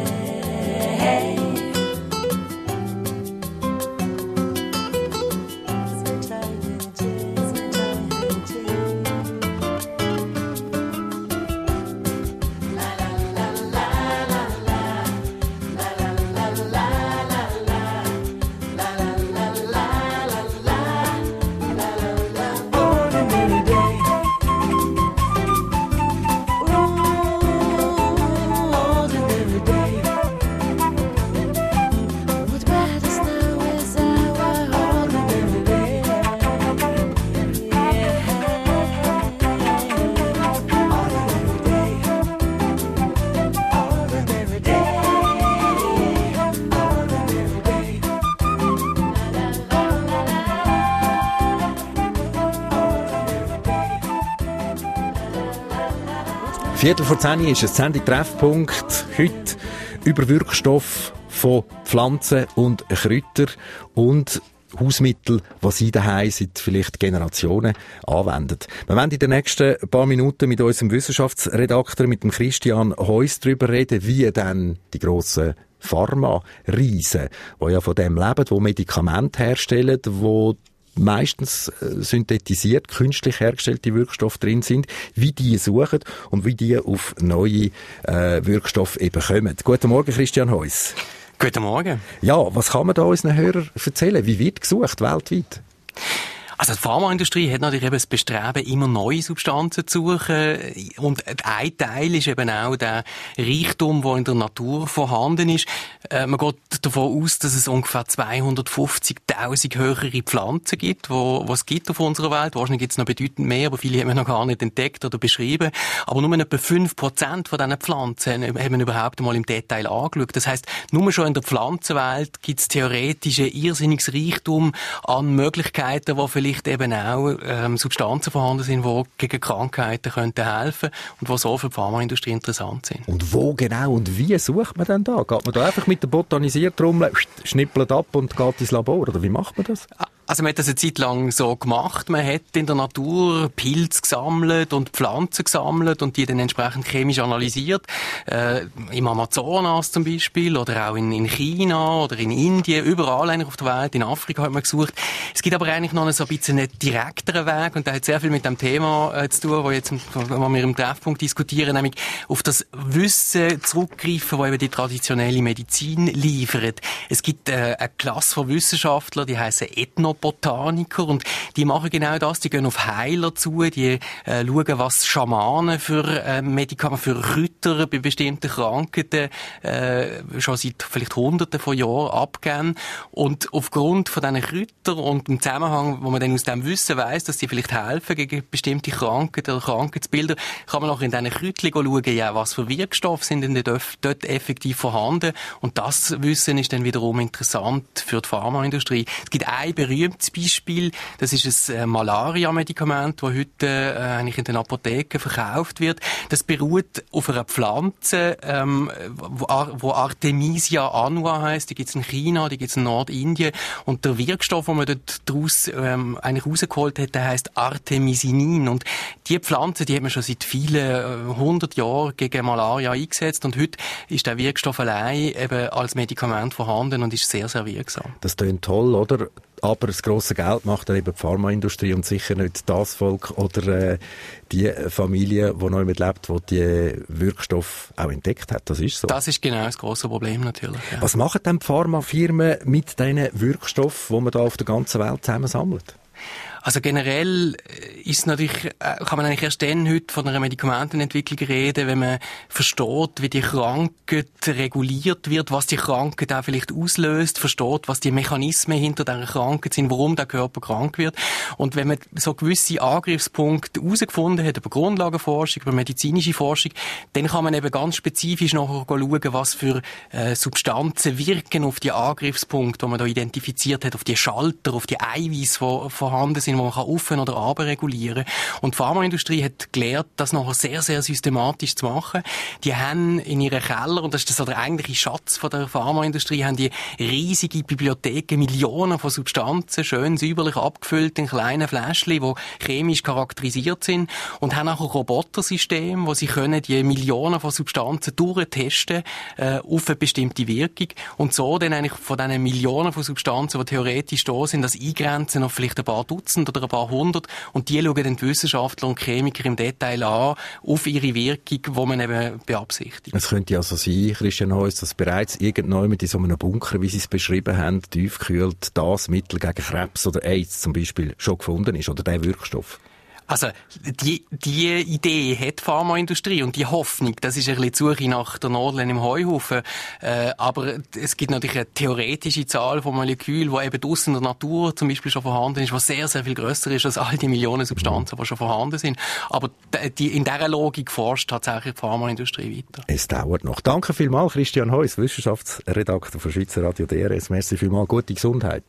Viertel vor zehn ist es, Sendung Treffpunkt. Heute über Wirkstoff von Pflanzen und Kräutern und Hausmittel, die Sie daheim seit vielleicht Generationen anwenden. Wir werden in den nächsten paar Minuten mit unserem Wissenschaftsredakteur, mit dem Christian Heuss, darüber reden, wie dann die grossen Pharma-Riesen, die ja von dem leben, die Medikamente herstellen, die meistens synthetisiert, künstlich hergestellte Wirkstoffe drin sind, wie die suchen und wie die auf neue äh, Wirkstoffe eben kommen. Guten Morgen, Christian Heuss. Guten Morgen. Ja, was kann man da unseren Hörern erzählen? Wie wird gesucht weltweit? Also die Pharmaindustrie hat natürlich eben das Bestreben, immer neue Substanzen zu suchen. Und ein Teil ist eben auch der Reichtum, der in der Natur vorhanden ist. Äh, man geht davon aus, dass es ungefähr zweihundertfünfzigtausend höhere Pflanzen gibt, wo, was es gibt auf unserer Welt. Wahrscheinlich gibt es noch bedeutend mehr, aber viele haben wir noch gar nicht entdeckt oder beschrieben. Aber nur etwa fünf Prozent von diesen Pflanzen haben wir überhaupt einmal im Detail angeschaut. Das heisst, nur schon in der Pflanzenwelt gibt es theoretisch ein irrsinniges Reichtum an Möglichkeiten, die vielleicht eben auch ähm, Substanzen vorhanden sind, die gegen Krankheiten könnten helfen und die so für die Pharmaindustrie interessant sind. Und wo genau und wie sucht man denn da? Geht man da einfach mit der Botanisiertrommel, schnippelt ab und geht ins Labor? Oder wie macht man das? Also man hat das eine Zeit lang so gemacht. Man hat in der Natur Pilze gesammelt und Pflanzen gesammelt und die dann entsprechend chemisch analysiert. Äh, im Amazonas zum Beispiel oder auch in, in China oder in Indien, überall eigentlich auf der Welt. In Afrika hat man gesucht. Es gibt aber eigentlich noch so ein bisschen einen direkteren Weg und der hat sehr viel mit dem Thema äh, zu tun, wo jetzt, wo wir im Treffpunkt diskutieren, nämlich auf das Wissen zurückgreifen, das eben die traditionelle Medizin liefert. Es gibt äh, eine Klasse von Wissenschaftlern, die heissen Ethnobotaniker und die machen genau das, die gehen auf Heiler zu, die äh, schauen, was Schamanen für äh, Medikamente, für Kräuter bei bestimmten Krankheiten äh, schon seit vielleicht Hunderten von Jahren abgeben und aufgrund von diesen Kräutern und im Zusammenhang, wo man dann aus dem Wissen weiss, dass die vielleicht helfen gegen bestimmte Krankheiten oder Krankheitsbilder, kann man auch in diesen Kräutchen schauen, ja, was für Wirkstoffe sind denn dort effektiv vorhanden und das Wissen ist dann wiederum interessant für die Pharmaindustrie. Es gibt ein berühmtes Beispiel, das ist ein äh, Malaria-Medikament, das heute äh, eigentlich in den Apotheken verkauft wird. Das beruht auf einer Pflanze, ähm, wo, wo Artemisia annua heisst. Die gibt es in China, die gibt es in Nordindien und der Wirkstoff, den man dort daraus ähm, eigentlich rausgeholt hat, der heisst Artemisinin und die Pflanze, die hat man schon seit vielen hundert äh, Jahren gegen Malaria eingesetzt und heute ist der Wirkstoff allein eben als Medikament vorhanden und ist sehr, sehr wirksam. Das klingt toll, oder? Aber das grosse Geld macht dann eben die Pharmaindustrie und sicher nicht das Volk oder äh, die Familie, die noch mit lebt, die die Wirkstoffe auch entdeckt hat. Das ist so. Das ist genau das grosse Problem natürlich. Ja. Was machen denn die Pharmafirmen mit diesen Wirkstoffen, die man da auf der ganzen Welt zusammensammelt? Also generell ist natürlich, kann man eigentlich erst dann heute von einer Medikamentenentwicklung reden, wenn man versteht, wie die Krankheit reguliert wird, was die Krankheit auch vielleicht auslöst, versteht, was die Mechanismen hinter dieser Krankheit sind, warum der Körper krank wird. Und wenn man so gewisse Angriffspunkte herausgefunden hat, über Grundlagenforschung, über medizinische Forschung, dann kann man eben ganz spezifisch nachher schauen, was für äh, Substanzen wirken auf die Angriffspunkte, die man da identifiziert hat, auf die Schalter, auf die Eiweiß, die vorhanden sind, wo man auf- oder runter regulieren kann. Und die Pharmaindustrie hat gelernt, das nachher sehr, sehr systematisch zu machen. Die haben in ihren Keller, und das ist das der eigentliche Schatz von der Pharmaindustrie, haben die riesige Bibliotheken, Millionen von Substanzen, schön säuberlich abgefüllt in kleinen Fläschchen, die chemisch charakterisiert sind und haben nachher Robotersysteme, wo sie können die Millionen von Substanzen durchtesten äh, auf eine bestimmte Wirkung und so dann eigentlich von diesen Millionen von Substanzen, die theoretisch da sind, das eingrenzen auf vielleicht ein paar Dutzend oder ein paar hundert und die schauen dann die Wissenschaftler und Chemiker im Detail an auf ihre Wirkung, die man eben beabsichtigt. Es könnte also sein, Christian Heuss, dass bereits irgendjemand in so einem Bunker, wie Sie es beschrieben haben, tiefgekühlt das Mittel gegen Krebs oder AIDS zum Beispiel schon gefunden ist oder der Wirkstoff. Also, die, die Idee hat die Pharmaindustrie und die Hoffnung, das ist ein bisschen die Suche nach der Nadel im Heuhaufen. Äh, aber es gibt natürlich eine theoretische Zahl von Molekülen, die eben draussen in der Natur zum Beispiel schon vorhanden ist, die sehr, sehr viel grösser ist als all die Millionen Substanzen, die schon vorhanden sind. Aber die, in dieser Logik forscht tatsächlich die Pharmaindustrie weiter. Es dauert noch. Danke vielmals, Christian Heuss, Wissenschaftsredakteur von Schweizer Radio D R S. Merci vielmals, gute Gesundheit.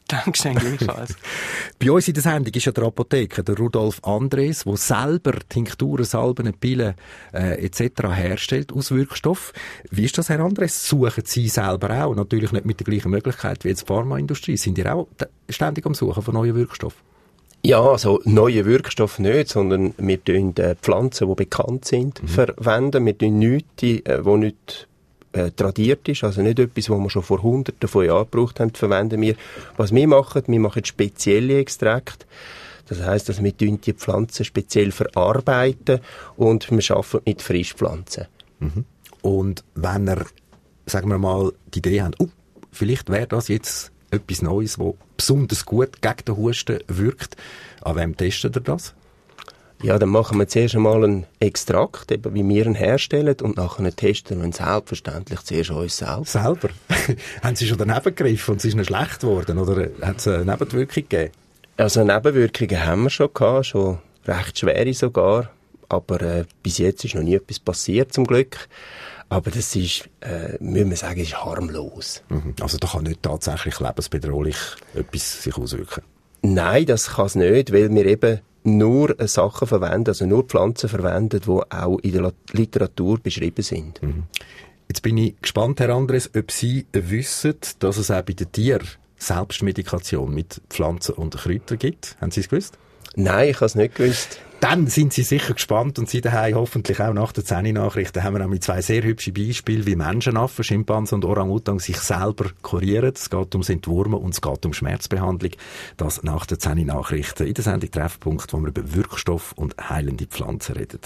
Dankeschön, gleichfalls. Bei uns in der Sendung ist ja der Apotheker, der Rudolf Andres, der selber Tinkturen, Salben, Pillen äh, et cetera herstellt aus Wirkstoff. Wie ist das, Herr Andres? Suchen Sie selber auch? Natürlich nicht mit der gleichen Möglichkeit wie jetzt die Pharmaindustrie. Sind ihr auch ständig am Suchen von neuen Wirkstoffen? Ja, also neue Wirkstoffe nicht, sondern wir tun äh, Pflanzen, die bekannt sind, mhm. verwenden. Wir tun nichts, die äh, nicht äh, tradiert ist, also nicht etwas, was wir schon vor Hunderten von Jahren gebraucht haben, verwenden wir. Was wir machen, wir machen spezielle Extrakte. Das heisst, dass wir die Pflanzen speziell verarbeiten und wir arbeiten mit Frischpflanzen. Mhm. Und wenn ihr, sagen wir mal, die Idee habt, oh, vielleicht wäre das jetzt etwas Neues, das besonders gut gegen den Husten wirkt. An wem testet ihr das? Ja, dann machen wir zuerst einmal einen Extrakt, eben wie wir ihn herstellen, und nachher testen wir ihn selbstverständlich zuerst uns selbst. Selber? Haben Sie schon daneben gegriffen und es ist noch schlecht geworden, oder hat es eine Nebenwirkung gegeben? Also Nebenwirkungen haben wir schon gehabt, schon recht schwere sogar, aber äh, bis jetzt ist noch nie etwas passiert, zum Glück. Aber das ist, äh, müssen wir sagen, ist harmlos. Mhm. Also da kann nicht tatsächlich lebensbedrohlich etwas sich auswirken? Nein, das kann es nicht, weil wir eben nur Sachen verwenden, also nur Pflanzen verwenden, die auch in der Literatur beschrieben sind. Mhm. Jetzt bin ich gespannt, Herr Andres, ob Sie wissen, dass es auch bei den Tieren Selbstmedikation mit Pflanzen und Kräutern gibt. Haben Sie es gewusst? Nein, ich habe es nicht gewusst. Dann sind Sie sicher gespannt und Sie daheim hoffentlich auch nach der zehn-Nachrichten haben wir auch mit zwei sehr hübschen Beispielen, wie Menschenaffen, Schimpansen und Orang-Utang sich selber kurieren. Es geht ums Entwurmen und es geht um Schmerzbehandlung. Das nach der zehn-Nachrichten in der Sendung Treffpunkt, wo wir über Wirkstoff und heilende Pflanzen reden.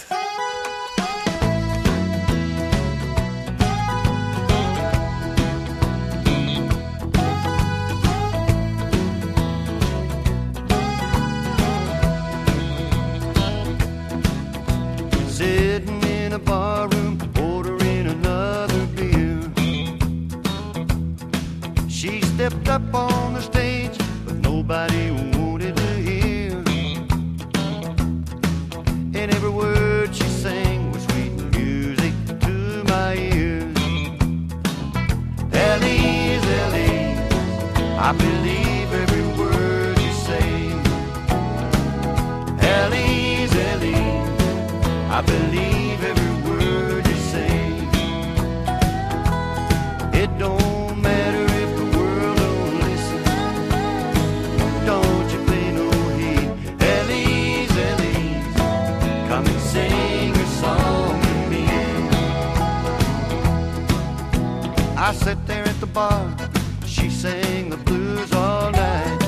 Sitting in a barroom, ordering another beer. She stepped up on the stage, but nobody wanted to hear. And every word she sang was sweet music to my ears. Elise, Elise, I believe every word you say. Elise, Elise, I believe every word you say. It don't matter if the world don't listen. Don't you pay no heed. Elise, Elise, come and sing a song with me. I sat there at the bar, she sang the blues all night,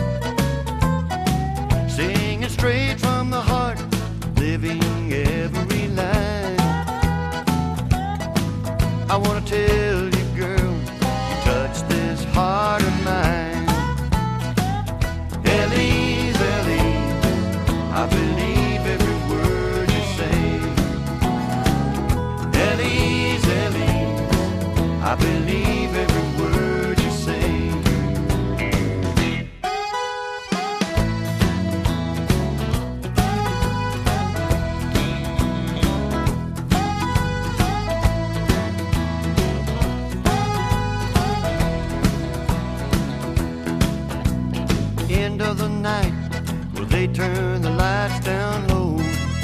singing straight from the heart, living every line. I wanna tell you, girl, you touched this heart of mine. Elise, Elise, I believe every word you say. Elise, Elise, I believe every word you say. End of the night, well, they turn the lights down low.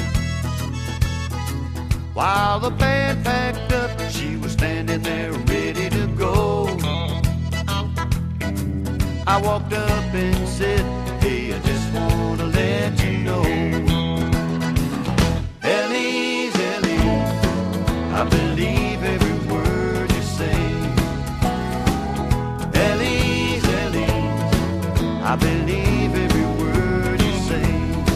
While the band packed up, she was standing there ready to go. I walked up and said, hey, I just want to let you know. Elise, Elise, I believe every word you say. Elise, Elise, I believe every word you say.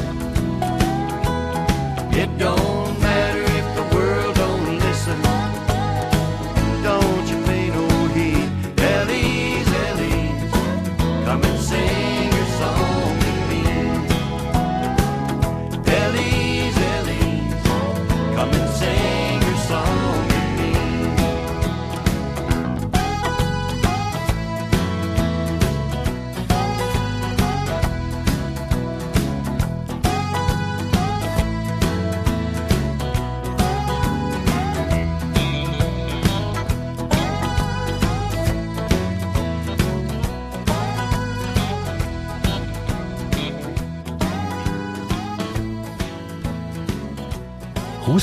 It don't matter if the world don't listen. Don't you pay no heed. Elise, Elise, come and sing your song with me. Elise, Elise, come and sing your song with me.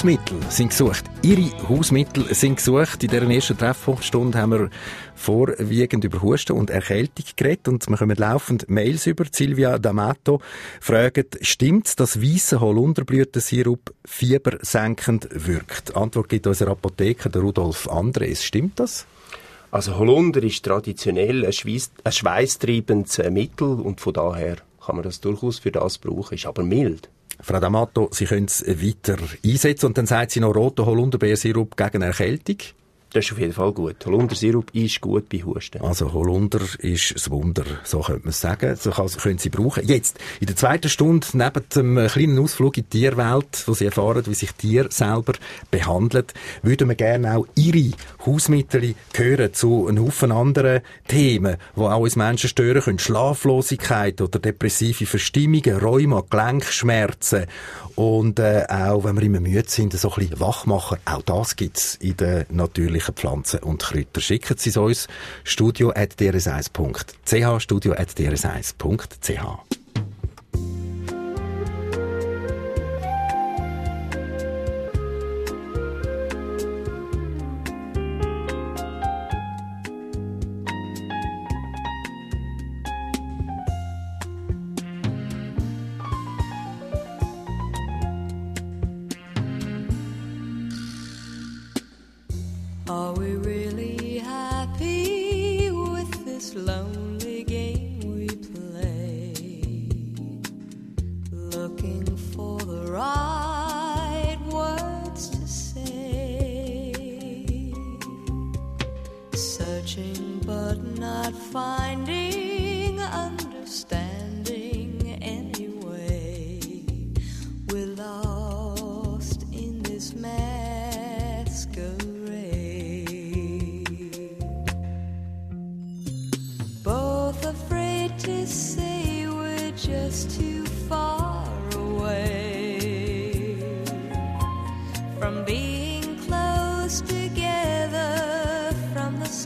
Hausmittel sind gesucht. Ihre Hausmittel sind gesucht. In dieser ersten Treffpunktstunde haben wir vorwiegend über Husten und Erkältung geredet und wir kommen laufend Mails über. Silvia D'Amato fragt, stimmt es, dass weisser Holunderblütensirup fiebersenkend wirkt? Antwort gibt unser Apotheker, der Rudolf Andres. Stimmt das? Also Holunder ist traditionell ein, Schweiss, ein schweisstreibendes Mittel und von daher kann man das durchaus für das brauchen, ist aber mild. Frau D'Amato, Sie können es weiter einsetzen und dann sagt sie noch roten Holunderbeersirup gegen Erkältung. Das ist auf jeden Fall gut. Holundersirup ist gut bei Husten. Also Holunder ist das Wunder, so könnte man es sagen. So können Sie brauchen. Jetzt, in der zweiten Stunde, neben dem kleinen Ausflug in die Tierwelt, wo Sie erfahren, wie sich Tiere selber behandeln, würden wir gerne auch Ihre Hausmittel hören zu einem Haufen anderen Themen, die auch uns Menschen stören können. Schlaflosigkeit oder depressive Verstimmungen, Rheuma, Gelenkschmerzen und äh, auch, wenn wir immer müde sind, so ein bisschen Wachmacher. Auch das gibt es in den natürlichen Pflanzen und Kräuter. Schicken Sie es uns, studio at d r s eins punkt c h, studio at d r s eins punkt c h. Are we really happy with this lonely game we play? Looking for the right words to say, searching but not finding understanding anyway. We're lost in this masquerade. Both afraid to say we're just too far away from being close together from the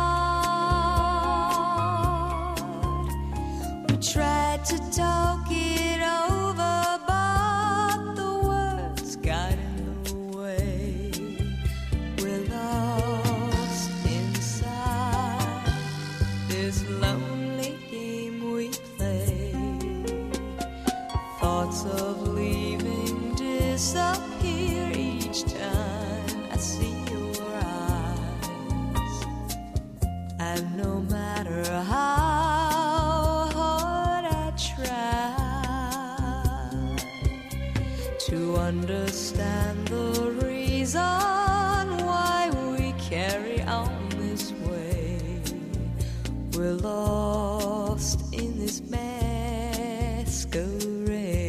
start. We tried to talk it over, but the words got in the way. We're lost inside this lonely game we play. Thoughts of leaving disappear each time I see your eyes. And no matter how hard I try to understand the reason why we carry on this way, we're lost in this masquerade.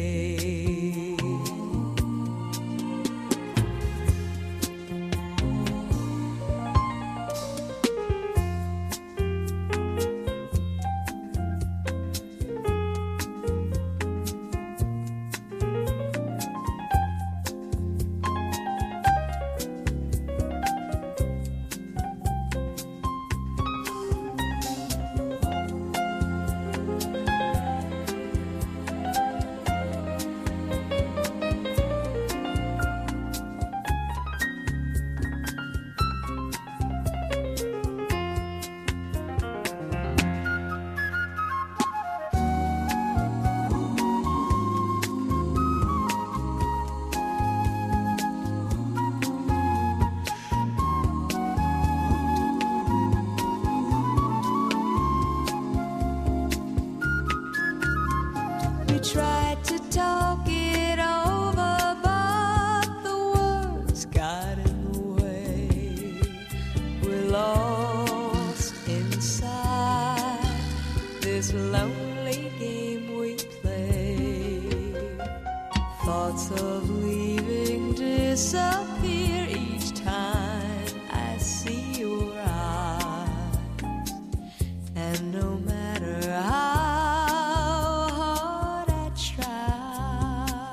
We tried to talk it over, but the words got in the way. We're lost inside this lonely game we play. Thoughts of leaving disappear each time I see your eyes. And no matter how hard I try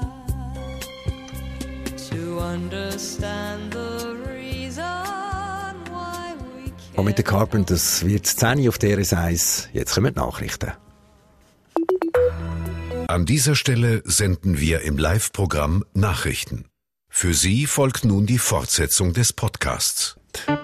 to understand the reason why we can't. Und mit den Carpenters wird es zehn auf D R S eins. Jetzt kommen die Nachrichten. An dieser Stelle senden wir im Live-Programm Nachrichten. Für Sie folgt nun die Fortsetzung des Podcasts.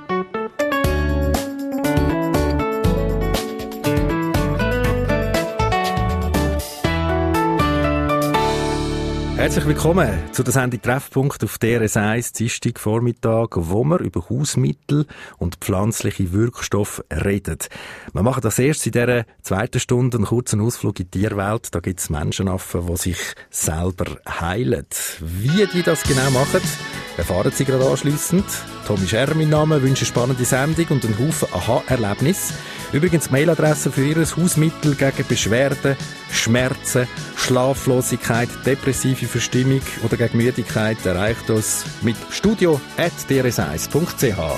Herzlich willkommen zu der Sendung Treffpunkt auf D R S eins, Dienstag Vormittag, wo wir über Hausmittel und pflanzliche Wirkstoffe reden. Wir machen das erst in dieser zweiten Stunde einen kurzen Ausflug in die Tierwelt. Da gibt es Menschenaffen, die sich selber heilen. Wie die das genau machen, erfahren Sie gerade anschliessend. Tommy Scherr, mein Name, wünsche eine spannende Sendung und einen Haufen Aha-Erlebnis. Übrigens die Mailadresse für Ihr Hausmittel gegen Beschwerden, Schmerzen, Schlaflosigkeit, depressive Verstimmung oder gegen Müdigkeit erreicht uns mit studio at d r s eins punkt c h.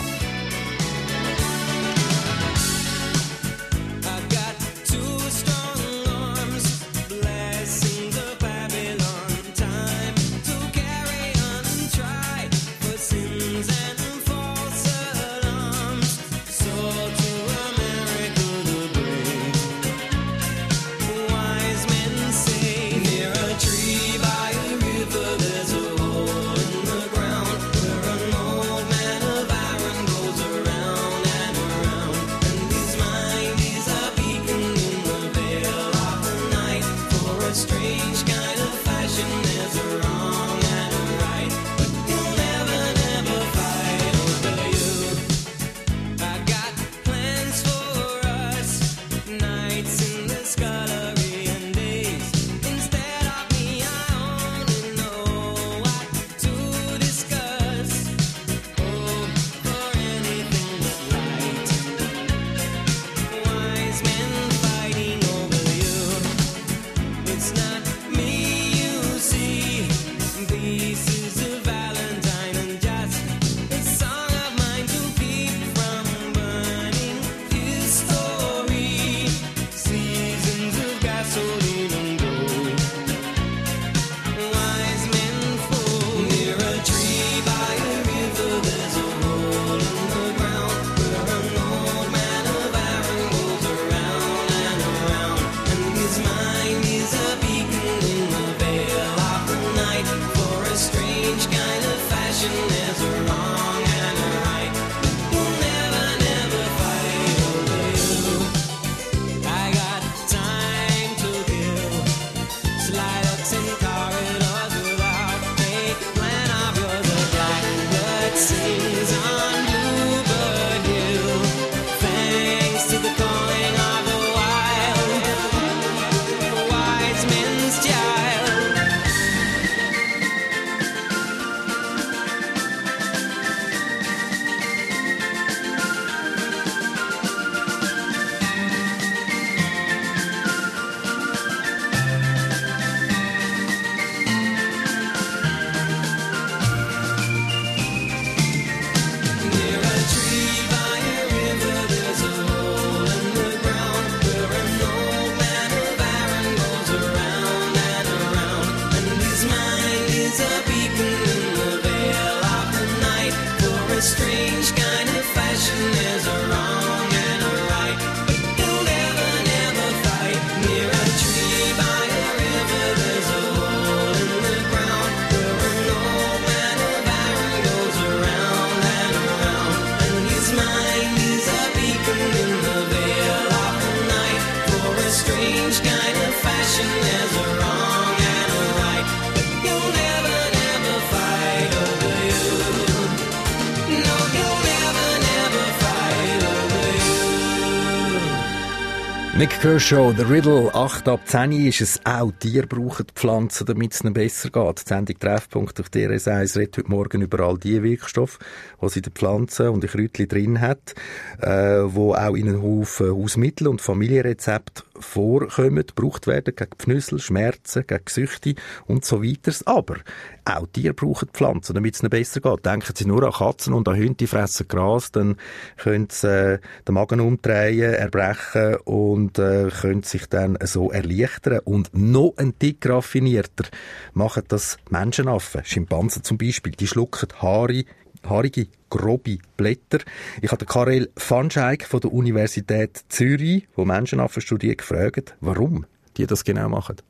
Nick Kershaw, The Riddle, acht ab zehn ist es auch. Tiere brauchen Pflanzen, damit es ihnen besser geht. Die Sendung Treffpunkt auf D R S eins redet heute Morgen über all die Wirkstoffe, die sie in den Pflanzen und den Kräutchen drin hat, äh, wo auch in einem Haufen Hausmittel und Familienrezepte vorkommen, gebraucht werden gegen Pfnüssel, Schmerzen, gegen Süchte und so weiter. Aber auch Tiere brauchen Pflanzen, damit es ihnen besser geht. Denken Sie nur an Katzen und an Hunde, die fressen Gras, dann können sie äh, den Magen umdrehen, erbrechen und äh, können sich dann so erleichtern. Und noch ein Tick raffinierter machen das Menschenaffen, Schimpansen zum Beispiel. Die schlucken Haare, haarige, grobe Blätter. Ich habe den Karel Vanscheik von der Universität Zürich, wo Menschenaffen studiert, gefragt, warum die das genau machen.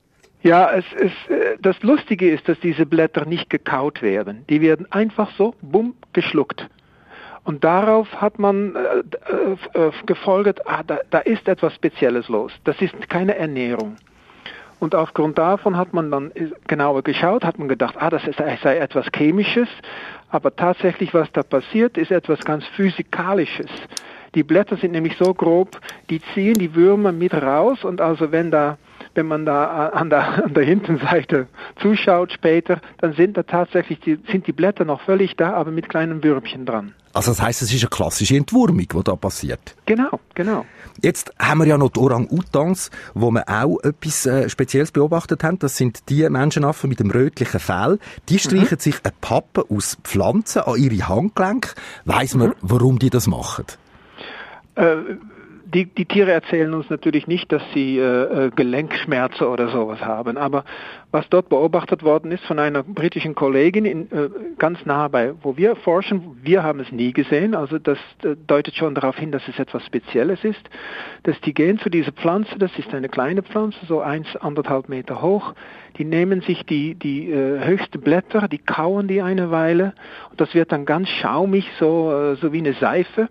Ja, es ist, das Lustige ist, dass diese Blätter nicht gekaut werden. Die werden einfach so, bumm, geschluckt. Und darauf hat man äh, äh, gefolgert, ah, da, da ist etwas Spezielles los. Das ist keine Ernährung. Und aufgrund davon hat man dann genauer geschaut, hat man gedacht, ah, das ist, sei etwas Chemisches. Aber tatsächlich, was da passiert, ist etwas ganz Physikalisches. Die Blätter sind nämlich so grob, die ziehen die Würmer mit raus und also wenn da Wenn man da an der, an der Hintenseite zuschaut später, dann sind da tatsächlich die, sind die Blätter noch völlig da, aber mit kleinen Würmchen dran. Also das heisst, es ist eine klassische Entwurmung, die da passiert? Genau, genau. Jetzt haben wir ja noch die Orang-Utans, wo wir auch etwas äh, Spezielles beobachtet haben. Das sind die Menschenaffen mit dem rötlichen Fell. Die streichen mhm. sich eine Pappe aus Pflanzen an ihre Handgelenke. Weiss man, mhm. warum die das machen? Äh, Die, die Tiere erzählen uns natürlich nicht, dass sie äh, Gelenkschmerzen oder sowas haben, aber was dort beobachtet worden ist von einer britischen Kollegin in, äh, ganz nah bei, wo wir forschen, wir haben es nie gesehen, also das äh, deutet schon darauf hin, dass es etwas Spezielles ist, dass die gehen zu dieser Pflanze, das ist eine kleine Pflanze, so eins, anderthalb Meter hoch, die nehmen sich die, die äh, höchsten Blätter, die kauen die eine Weile und das wird dann ganz schaumig, so, äh, so wie eine Seife.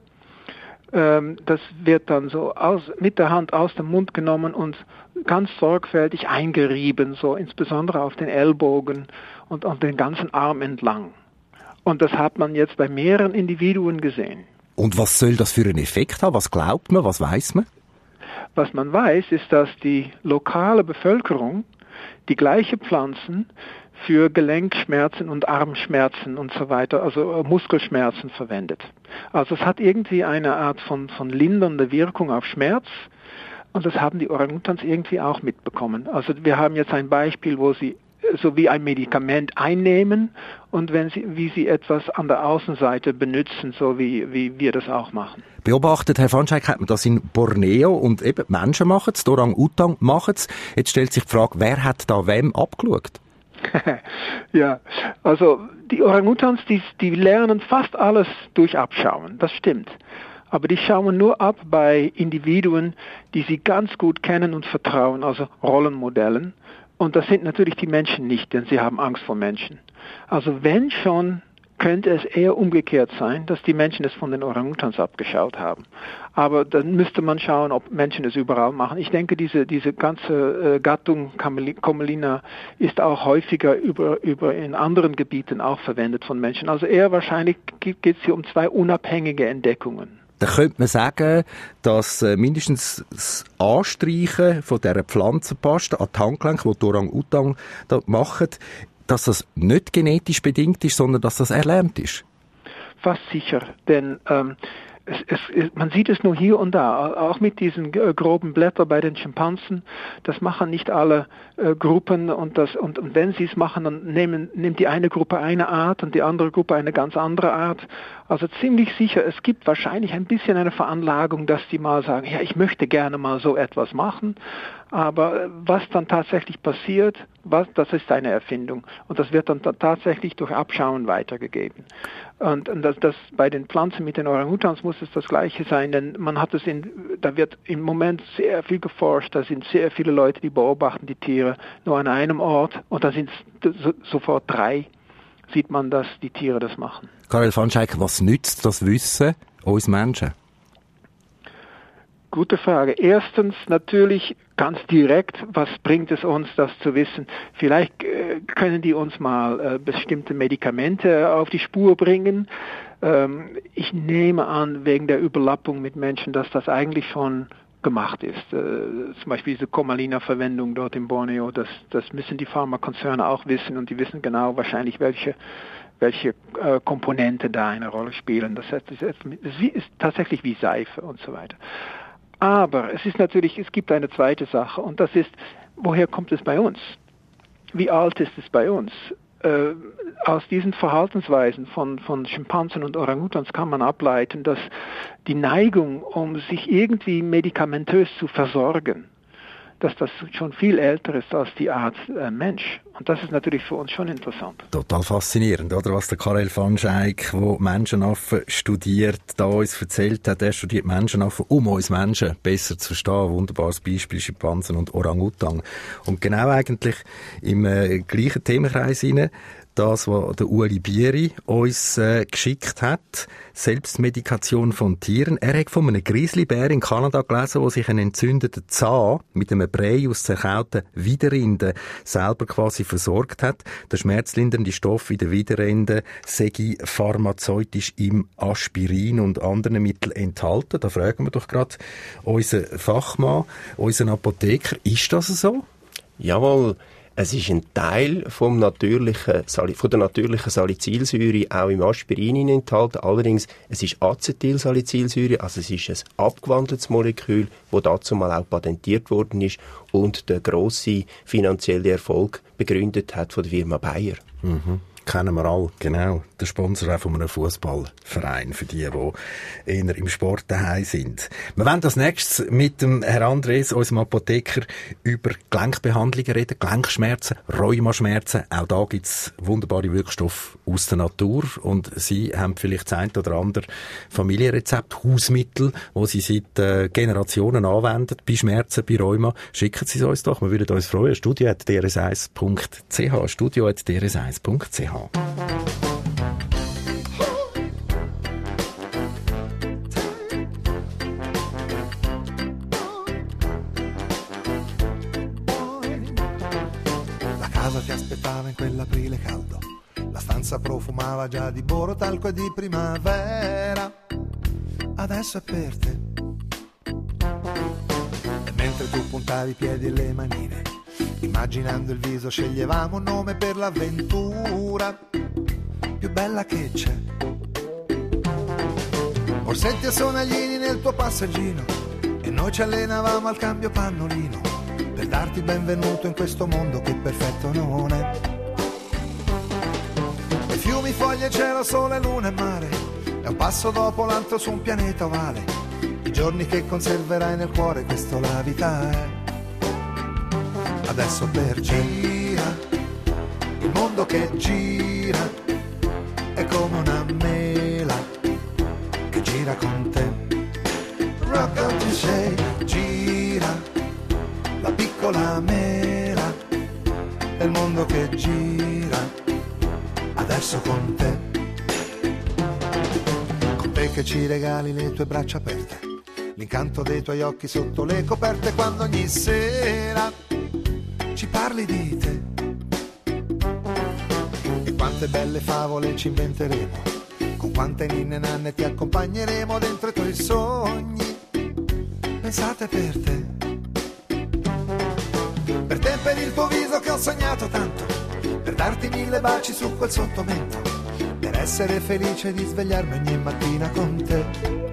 Das wird dann so aus, mit der Hand aus dem Mund genommen und ganz sorgfältig eingerieben, so insbesondere auf den Ellbogen und an den ganzen Arm entlang. Und das hat man jetzt bei mehreren Individuen gesehen. Und was soll das für einen Effekt haben? Was glaubt man? Was weiß man? Was man weiß, ist, dass die lokale Bevölkerung die gleiche Pflanzen für Gelenkschmerzen und Armschmerzen und so weiter, also Muskelschmerzen verwendet. Also es hat irgendwie eine Art von, von lindernder Wirkung auf Schmerz und das haben die Orang-Utans irgendwie auch mitbekommen. Also wir haben jetzt ein Beispiel, wo sie so wie ein Medikament einnehmen und wenn sie, wie sie etwas an der Außenseite benutzen, so wie, wie wir das auch machen. Beobachtet, Herr van Schaik, hat man das in Borneo und eben Menschen machen es, die Orang-Utan machen es. Jetzt stellt sich die Frage, wer hat da wem abgeschaut? Ja, also die Orang-Utans, die, die lernen fast alles durch Abschauen, das stimmt. Aber die schauen nur ab bei Individuen, die sie ganz gut kennen und vertrauen, also Rollenmodellen. Und das sind natürlich die Menschen nicht, denn sie haben Angst vor Menschen. Also wenn schon, könnte es eher umgekehrt sein, dass die Menschen es von den Orang-Utans abgeschaut haben. Aber dann müsste man schauen, ob Menschen es überall machen. Ich denke, diese, diese ganze äh, Gattung Camelina ist auch häufiger über, über in anderen Gebieten auch verwendet von Menschen. Also eher wahrscheinlich geht es hier um zwei unabhängige Entdeckungen. Da könnte man sagen, dass äh, mindestens das Anstreichen von dieser Pflanzenpaste an die Handgelenke, die die Orang-Utan da machen, dass das nicht genetisch bedingt ist, sondern dass das erlernt ist? Fast sicher, denn ähm, es, es, man sieht es nur hier und da, auch mit diesen äh, groben Blättern bei den Schimpansen, das machen nicht alle äh, Gruppen und, das, und, und wenn sie es machen, dann nehmen, nimmt die eine Gruppe eine Art und die andere Gruppe eine ganz andere Art. Also ziemlich sicher, es gibt wahrscheinlich ein bisschen eine Veranlagung, dass die mal sagen, ja, ich möchte gerne mal so etwas machen, aber was dann tatsächlich passiert, was, das ist eine Erfindung und das wird dann t- tatsächlich durch Abschauen weitergegeben. Und, und das, das bei den Pflanzen mit den Orang-Utans muss es das Gleiche sein, denn man hat es in, da wird im Moment sehr viel geforscht, da sind sehr viele Leute, die beobachten die Tiere nur an einem Ort und da sind es so, sofort drei, sieht man, dass die Tiere das machen. Karel van Schaik, was nützt das Wissen uns Menschen? Gute Frage. Erstens natürlich ganz direkt, was bringt es uns, das zu wissen? Vielleicht äh, können die uns mal äh, bestimmte Medikamente auf die Spur bringen. Ähm, ich nehme an, wegen der Überlappung mit Menschen, dass das eigentlich schon gemacht ist. Äh, zum Beispiel diese Camelina-Verwendung dort in Borneo, das, das müssen die Pharmakonzerne auch wissen und die wissen genau wahrscheinlich, welche welche äh, Komponente da eine Rolle spielen. Das heißt, es ist tatsächlich wie Seife und so weiter. Aber es ist natürlich, es gibt eine zweite Sache und das ist, woher kommt es bei uns? Wie alt ist es bei uns? Äh, aus diesen Verhaltensweisen von, von Schimpansen und Orang-Utans kann man ableiten, dass die Neigung, um sich irgendwie medikamentös zu versorgen, dass das schon viel älter ist als die Art äh, Mensch. Und das ist natürlich für uns schon interessant. Total faszinierend, oder? Was der Karel van Schaik, der Menschenaffen studiert, da uns erzählt hat. Er studiert Menschenaffen, um uns Menschen besser zu verstehen. Wunderbares Beispiel, Schimpansen und Orang-Utang. Und genau eigentlich im äh, gleichen Themenkreis hinein, das, was der Ueli Bieri uns äh, geschickt hat, Selbstmedikation von Tieren. Er hat von einem Grizzlybär in Kanada gelesen, der sich einen entzündeten Zahn mit einem Brei aus zerkauten Widerrinden selber quasi versorgt hat. Der schmerzlindernde Stoff in den Widerrinden sei pharmazeutisch im Aspirin und anderen Mitteln enthalten. Da fragen wir doch gerade unseren Fachmann, unseren Apotheker, ist das so? Jawohl. Es ist ein Teil vom natürlichen, von der natürlichen Salicylsäure auch im Aspirin enthalten. Allerdings, es ist Acetylsalicylsäure, also es ist ein abgewandeltes Molekül, das dazu mal auch patentiert worden ist und den grossen finanziellen Erfolg begründet hat von der Firma Bayer. Mhm. Kennen wir alle, genau. Der Sponsor auch von einem Fußballverein, für die, die eher im Sport daheim sind. Wir wollen als nächstes mit dem Herrn Andres, unserem Apotheker, über Gelenkbehandlungen reden, Gelenkschmerzen, Rheumaschmerzen. Auch da gibt es wunderbare Wirkstoffe aus der Natur. Und Sie haben vielleicht das eine oder andere Familienrezept, Hausmittel, die Sie seit äh, Generationen anwenden, bei Schmerzen, bei Rheuma. Schicken Sie es uns doch, wir würden uns freuen. studio at d r s eins punkt c h studio at d r s eins punkt c h. La casa ti aspettava in quell'aprile caldo, la stanza profumava già di borotalco e di primavera. Adesso è per te. E mentre tu puntavi i piedi e le manine, immaginando il viso sceglievamo un nome per l'avventura più bella che c'è. Orsetti e sonaglini nel tuo passeggino e noi ci allenavamo al cambio pannolino per darti benvenuto in questo mondo che perfetto non è. E fiumi, foglie, cielo, sole, luna e mare, e un passo dopo l'altro su un pianeta ovale, i giorni che conserverai nel cuore, questo la vita è. Adesso per gira, il mondo che gira, è come una mela che gira con te. Rock on to say, gira, la piccola mela, è il mondo che gira, adesso con te. Con te che ci regali le tue braccia aperte, l'incanto dei tuoi occhi sotto le coperte, quando ogni sera ci parli di te. E quante belle favole ci inventeremo, con quante ninne e nanne ti accompagneremo dentro i tuoi sogni, pensate per te. Per te e per il tuo viso che ho sognato tanto, per darti mille baci su quel sottomento, per essere felice di svegliarmi ogni mattina con te.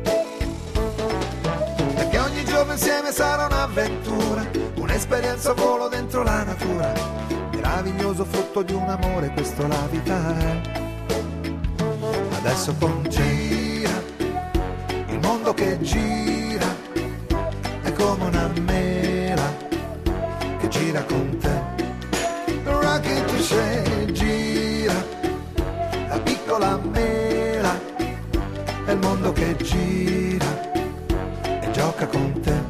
Perché ogni giorno insieme sarà un'avventura, un'esperienza a volo dentro la natura, meraviglioso frutto di un amore, questo la vita è. Adesso con gira, il mondo che gira, è come una mela che gira con te. Rocket to say, gira, la piccola mela, è il mondo che gira e gioca con te.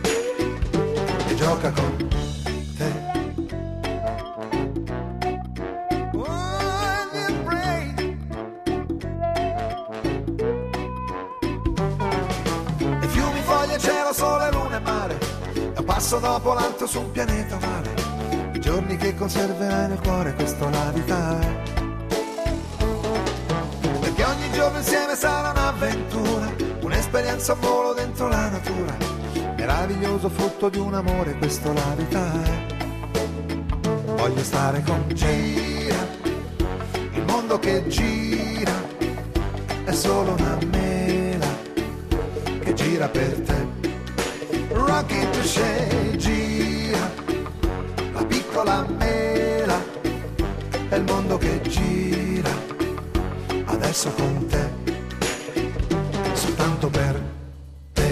Gioca con te. Oh, you break. E fiumi, foglie, cielo, sole, luna e mare, e un passo dopo l'altro su un pianeta ovale, i giorni che conserverai nel cuore, questo la vita è. Perché ogni giorno insieme sarà un'avventura, un'esperienza a volo dentro la natura, meraviglioso frutto di un amore, questo la vita è. Voglio stare con gira, il mondo che gira, è solo una mela che gira per te. Rocket to say, gira, la piccola mela, è il mondo che gira, adesso con te, soltanto per te.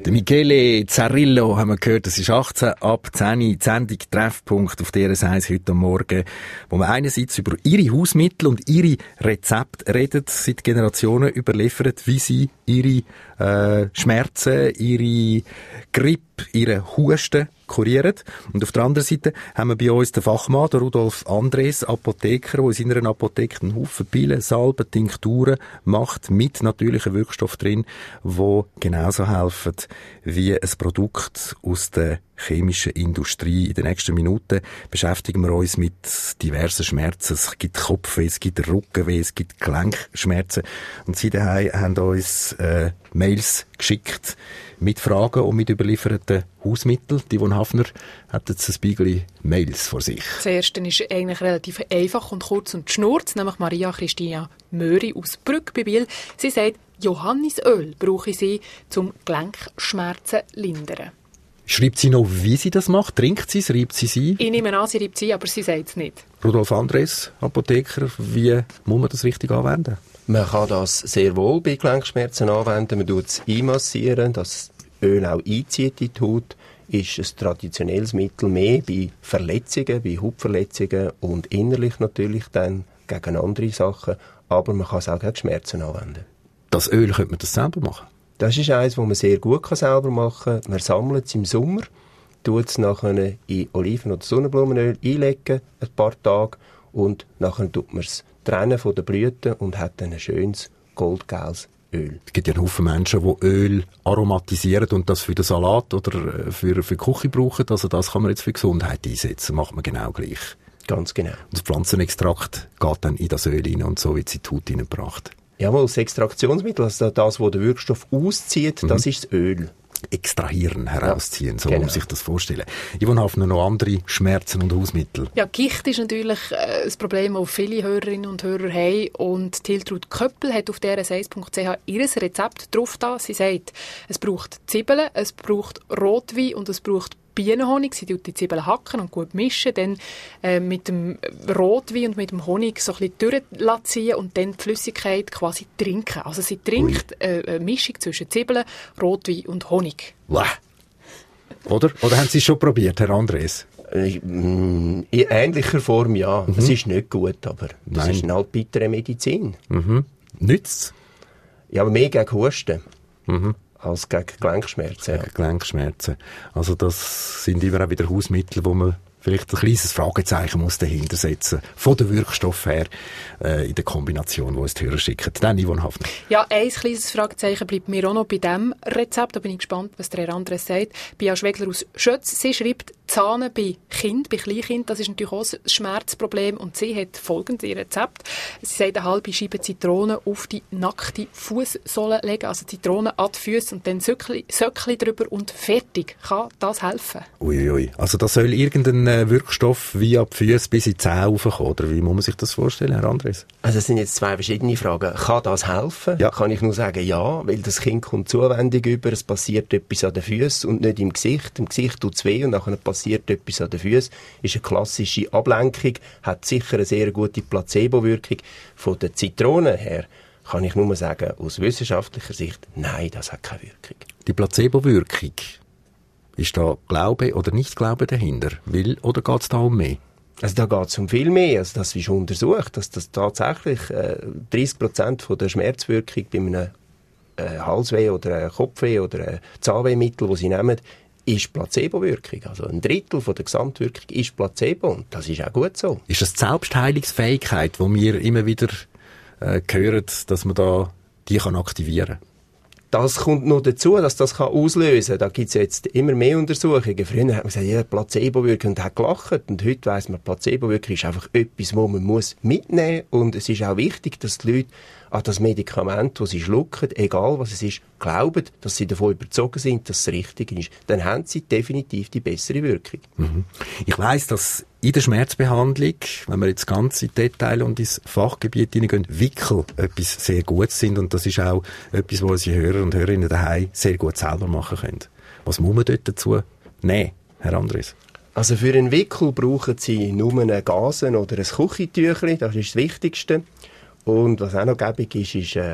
Der Michele Zarrillo haben wir gehört, das ist achtzehn ab zehn, die Sendung Treffpunkt auf D R S eins heute Morgen, wo wir einerseits über ihre Hausmittel und ihre Rezepte reden, seit Generationen überliefert, wie sie ihre äh, Schmerzen, ihre Grippe, ihre Husten kurieren. Und auf der anderen Seite haben wir bei uns den Fachmann, den Rudolf Andres, Apotheker, der in seiner Apotheke einen Haufen Pillen, Salben, Tinkturen macht, mit natürlichen Wirkstoffen drin, die genauso helfen wie ein Produkt aus der chemischen Industrie. In den nächsten Minuten beschäftigen wir uns mit diversen Schmerzen. Es gibt Kopfweh, es gibt Rückenweh, es gibt Gelenkschmerzen. Und Sie daheim haben uns äh, Mails geschickt mit Fragen und mit überlieferten Hausmitteln. Die Yvonne Hafner hat jetzt ein Spiegel Mails vor sich. Das erste ist eigentlich relativ einfach und kurz und schnurz, nämlich Maria Christina Möri aus Brügg bei Biel. Sie sagt, Johannisöl brauche sie, um Gelenkschmerzen zu lindern. Schreibt sie noch, wie sie das macht? Trinkt sie es? Reibt sie sie? Ich nehme an, sie reibt sie, aber sie sagt es nicht. Rudolf Andres, Apotheker, wie muss man das richtig anwenden? Man kann das sehr wohl bei Gelenkschmerzen anwenden. Man tut es einmassieren, dass das Öl auch einzieht in die Haut. Ist ein traditionelles Mittel mehr bei Verletzungen, bei Hautverletzungen und innerlich natürlich dann gegen andere Sachen. Aber man kann es auch gegen Schmerzen anwenden. Das Öl könnte man das selber machen? Das ist eines, das man sehr gut selber machen kann. Man sammelt es im Sommer, tut es nachher in Oliven- oder Sonnenblumenöl einlegen, ein paar Tage, und nachher tut man es trennen von den Blüten und hat dann ein schönes goldgelbes Öl. Es gibt ja einen Haufen Menschen, die Öl aromatisieren und das für den Salat oder für, für die Küche brauchen. Also das kann man jetzt für Gesundheit einsetzen, macht man genau gleich. Ganz genau. Und das Pflanzenextrakt geht dann in das Öl rein und so wird es in die Haut hineingebracht. Jawohl, das Extraktionsmittel, also das, was der Wirkstoff auszieht, mhm. das ist das Öl. Extrahieren, herausziehen, so genau. muss man sich das vorstellen. Yvonne Hafner, noch andere Schmerzen und Hausmittel? Ja, Gicht ist natürlich äh, ein Problem, das viele Hörerinnen und Hörer haben. Und Hiltrud Köppel hat auf d r s eins punkt c h ihr Rezept drauf da. Sie sagt, es braucht Zwiebeln, es braucht Rotwein und es braucht Bienenhonig. Sie tut die Zwiebeln hacken und gut mischen, dann äh, mit dem Rotwein und mit dem Honig so ein bisschen durchziehen und dann die Flüssigkeit quasi trinken. Also sie trinkt äh, eine Mischung zwischen Zwiebeln, Rotwein und Honig. Wow. Oder? Oder haben Sie es schon probiert, Herr Andres? Äh, in ähnlicher Form, ja. Mhm. Es ist nicht gut, aber das Nein. ist eine halt bittere Medizin. Mhm. Nützt? Ja, aber mehr gegen Husten. Mhm. Als gegen Gelenkschmerzen. Gegen ja. Gelenkschmerzen. Also das sind immer auch wieder Hausmittel, wo man vielleicht ein kleines Fragezeichen muss dahinter setzen, von den Wirkstoffen her, äh, in der Kombination, die uns die Hörer schicken. Dann Yvonne Hafner. Ja, ein kleines Fragezeichen bleibt mir auch noch bei diesem Rezept. Da bin ich gespannt, was der Herr Andres sagt. Bia Schwegler aus Schötz, sie schreibt, Zahnen bei Kind, bei Kleinkind, das ist natürlich auch ein Schmerzproblem. Und sie hat folgendes Rezept. Sie sagt, eine halbe Scheibe Zitrone auf die nackte Fußsohle legen, also Zitrone an die Füße und dann Söckli, Söckli drüber und fertig. Kann das helfen? Uiui, ui. Also das soll irgendein äh, Wirkstoff wie ab die Füße bis in die Zähne raufkommen, oder wie muss man sich das vorstellen, Herr Andres? Also es sind jetzt zwei verschiedene Fragen. Kann das helfen? Ja. Kann ich nur sagen, ja, weil das Kind kommt zuwendig über, es passiert etwas an den Füßen und nicht im Gesicht. Im Gesicht tut es weh und nachher passiert etwas an den Füßen. Ist eine klassische Ablenkung, hat sicher eine sehr gute Placebo-Wirkung. Von der Zitrone her kann ich nur sagen, aus wissenschaftlicher Sicht, nein, das hat keine Wirkung. Die Placebo-Wirkung, ist da Glaube oder Nicht-Glaube dahinter? Will oder geht es da um mehr? Also da geht es um viel mehr. Also das ist untersucht, dass das tatsächlich äh, dreißig Prozent von der Schmerzwirkung bei einem äh, Halsweh oder einem Kopfweh oder einem Zahnwehmittel, das sie nehmen, ist Placebo-Wirkung. Also ein Drittel von der Gesamtwirkung ist Placebo und das ist auch gut so. Ist das die Selbstheilungsfähigkeit, die wir immer wieder äh, hören, dass man da die kann aktivieren kann? Das kommt noch dazu, dass das kann auslösen kann. Da gibt es jetzt immer mehr Untersuchungen. Früher hat man gesagt, ja, Placebo-Wirkung und hat gelacht. Und heute weiss man, Placebo-Wirkung ist einfach etwas, was man muss mitnehmen muss. Und es ist auch wichtig, dass die Leute an das Medikament, das sie schlucken, egal was es ist, glauben, dass sie davon überzeugt sind, dass es richtig ist. Dann haben sie definitiv die bessere Wirkung. Mhm. Ich weiss, dass in der Schmerzbehandlung, wenn wir jetzt ganz in Detail und ins Fachgebiet hineingehen, Wickel etwas sehr Gutes sind und das ist auch etwas, was unsere Hörer und Hörerinnen daheim sehr gut selber machen können. Was muss man dort dazu nehmen, Herr Andres? Also für einen Wickel brauchen Sie nur einen Gasen oder ein Küchentüchli, das ist das Wichtigste. Und was auch noch gäbig ist, ist äh,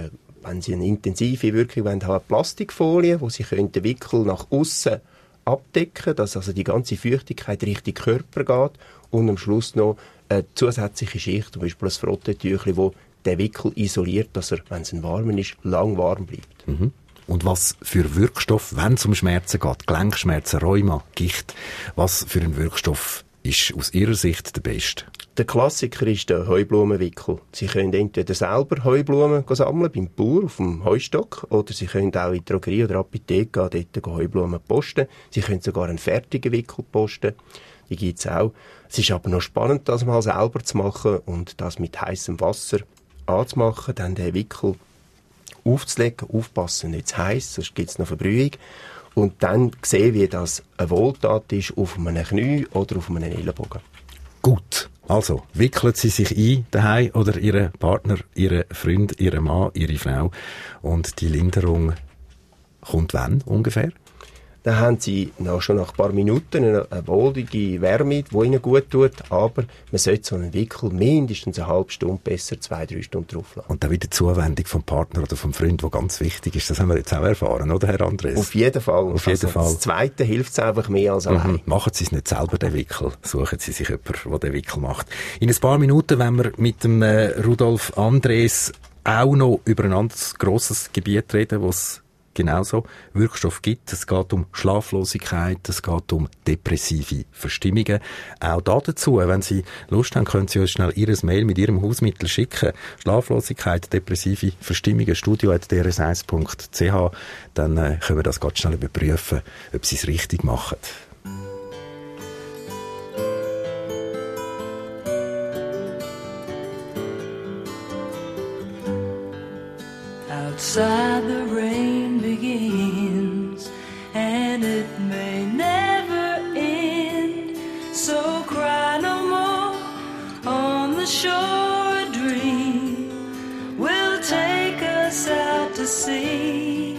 wenn Sie eine intensive Wirkung wollen, haben, Plastikfolie, wo Sie können den Wickel nach außen abdecken, dass also die ganze Feuchtigkeit Richtung Körper geht und am Schluss noch eine zusätzliche Schicht, zum Beispiel ein Frottetüchli, wo den Wickel isoliert, dass er, wenn es warm ist, lang warm bleibt. Mhm. Und was für Wirkstoff, wenn es um Schmerzen geht, Gelenkschmerzen, Rheuma, Gicht, was für ein Wirkstoff ist aus Ihrer Sicht der beste? Der Klassiker ist der Heublumenwickel. Sie können entweder selber Heublumen sammeln beim Bauer auf dem Heustock oder Sie können auch in die Drogerie oder Apotheke gehen, dort Heublumen posten. Sie können sogar einen fertigen Wickel posten. Die gibt es auch. Es ist aber noch spannend, das mal selber zu machen und das mit heißem Wasser anzumachen, dann den Wickel aufzulegen, aufpassen, nicht zu heiß, sonst gibt es noch Verbrühung. Und dann sehen, wie das eine Wohltat ist auf einem Knie oder auf einem Ellenbogen. Gut. Also, wickeln Sie sich ein daheim oder Ihre Partner, Ihre Freund, Ihre Mann, Ihre Frau. Und die Linderung kommt wann ungefähr? Dann haben Sie nach, schon nach ein paar Minuten eine, eine wohlige Wärme, die Ihnen gut tut, aber man sollte so einen Wickel mindestens eine halbe Stunde, besser zwei, drei Stunden drauf lassen. Und dann wieder die Zuwendung vom Partner oder vom Freund, die ganz wichtig ist. Das haben wir jetzt auch erfahren, oder Herr Andres? Auf jeden Fall. Auf jeden also, Fall. Das Zweite hilft es einfach mehr als allein. Mhm. Machen Sie es nicht selber, den Wickel. Suchen Sie sich jemanden, der den Wickel macht. In ein paar Minuten, wenn wir mit dem äh, Rudolf Andres auch noch über ein anderes grosses Gebiet reden, wo es genauso Wirkstoff gibt. Es geht um Schlaflosigkeit, es geht um depressive Verstimmungen. Auch da dazu, wenn Sie Lust haben, können Sie uns schnell Ihr Mail mit Ihrem Hausmittel schicken. Schlaflosigkeit, depressive Verstimmungen, studio at d r s eins punkt c h. Dann äh, können wir das ganz schnell überprüfen, ob Sie es richtig machen. Outside the rain begins, and it may never end. So cry no more on the shore. A dream will take us out to sea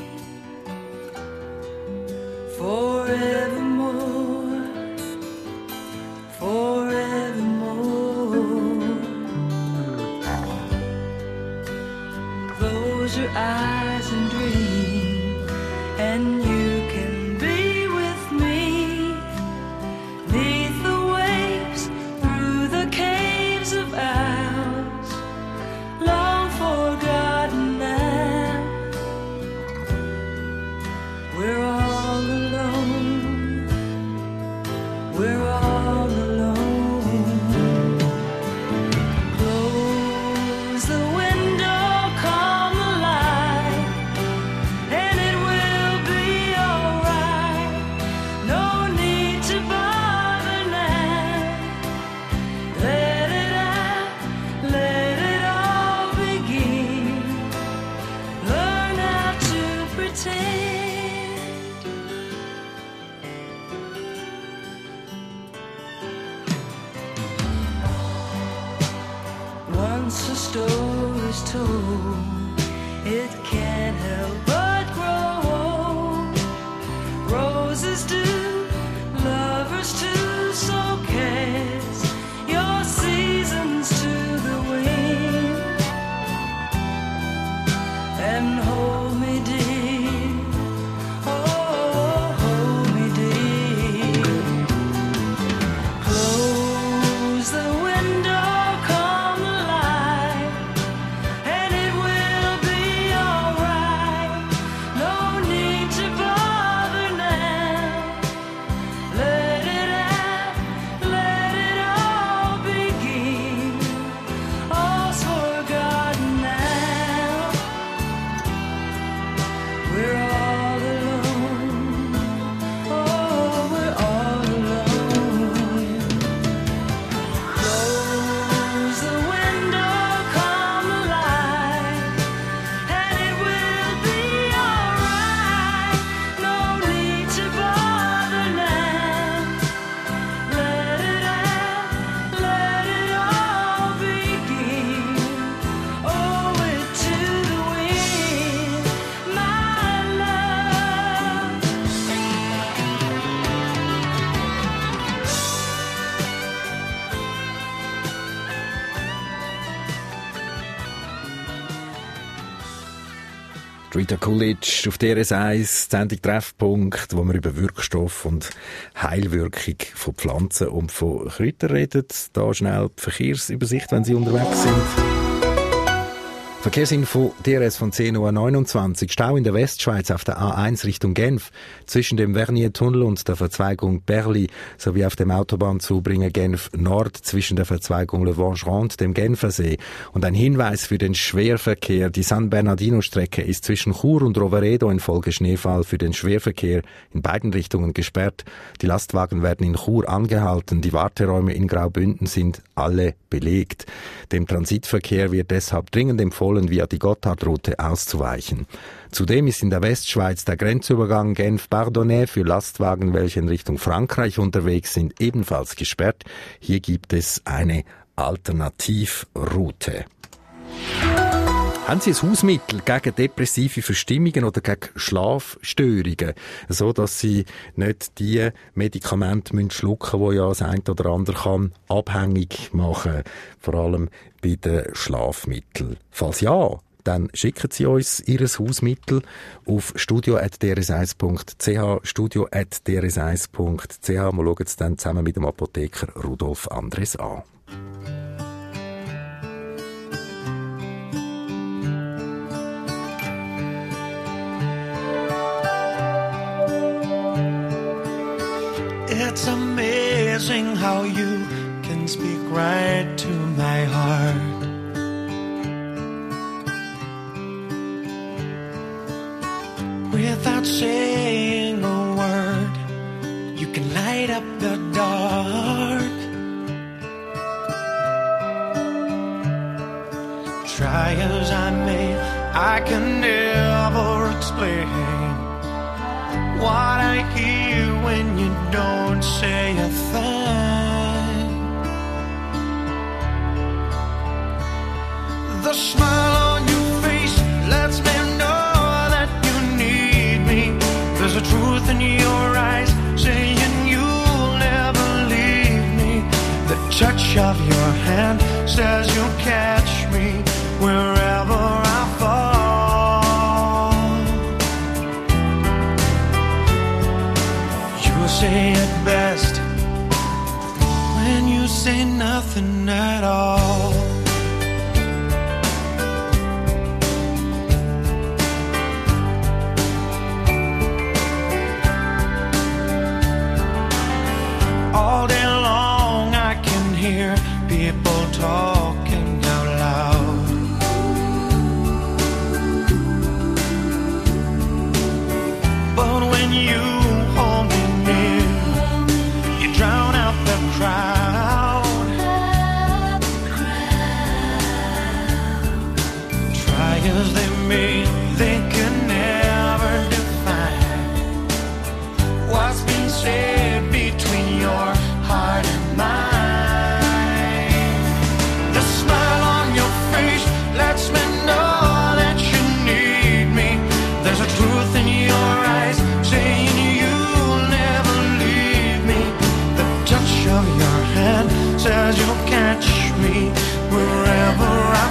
forevermore, forevermore. Close your eyes and dream, and you can be with me. Neath the waves, through the caves of ours, long forgotten now. We're all alone, we're all alone. Close the window, calm the light, and it will be alright. No need to bother now. Let it out, let it all begin. Learn how to pretend. Once a story's told, it can't help but grow. Roses do, lovers too, so cast your seasons to the wind and hold me dear, oh, hold me dear. Close the window, calm the light, and it will be alright. No need to bother now. Let it out, let it all begin. All's forgotten now. Rita Coolidge auf D R S eins, die Sendung Treffpunkt, wo wir über Wirkstoff und Heilwirkung von Pflanzen und von Kräutern reden. Da schnell die Verkehrsübersicht, wenn Sie unterwegs sind. Verkehrsinfo D R S von zehn Uhr neunundzwanzig. Stau in der Westschweiz auf der A eins Richtung Genf zwischen dem Vernier-Tunnel und der Verzweigung Berli sowie auf dem Autobahnzubringer Genf Nord zwischen der Verzweigung Le Vangeron und dem Genfersee. Und ein Hinweis für den Schwerverkehr. Die San Bernardino-Strecke ist zwischen Chur und Roveredo infolge Schneefall für den Schwerverkehr in beiden Richtungen gesperrt. Die Lastwagen werden in Chur angehalten. Die Warteräume in Graubünden sind alle belegt. Dem Transitverkehr wird deshalb dringend empfohlen, via die Gotthardroute auszuweichen. Zudem ist in der Westschweiz der Grenzübergang Genf-Bardonnay für Lastwagen, welche in Richtung Frankreich unterwegs sind, ebenfalls gesperrt. Hier gibt es eine Alternativroute. Haben Sie ein Hausmittel gegen depressive Verstimmungen oder gegen Schlafstörungen, so dass Sie nicht die Medikamente müssen schlucken müssen, die ja das eine oder andere kann abhängig machen, vor allem bei den Schlafmitteln? Falls ja, dann schicken Sie uns Ihr Hausmittel auf studio at d r s eins punkt c h, studio at d r s eins punkt c h. Wir schauen es dann zusammen mit dem Apotheker Rudolf Andres an. It's amazing how you can speak right to my heart. Without saying a word, you can light up the dark. Try as I may, I can never explain what I hear when you don't say a thing. The smile on your face lets me know that you need me. There's a truth in your eyes saying you'll never leave me. The touch of your hand says you'll catch me wherever I fall. Say it best when you say nothing at all. All day long I can hear people talking out loud. But when you hold me drown out the crowd. Try as they may, they can never define what's been said between your heart and mine. The smile on your face lets me know that you need me. There's a truth in your eyes saying you'll never leave me. Touch of your hand says you'll catch me wherever I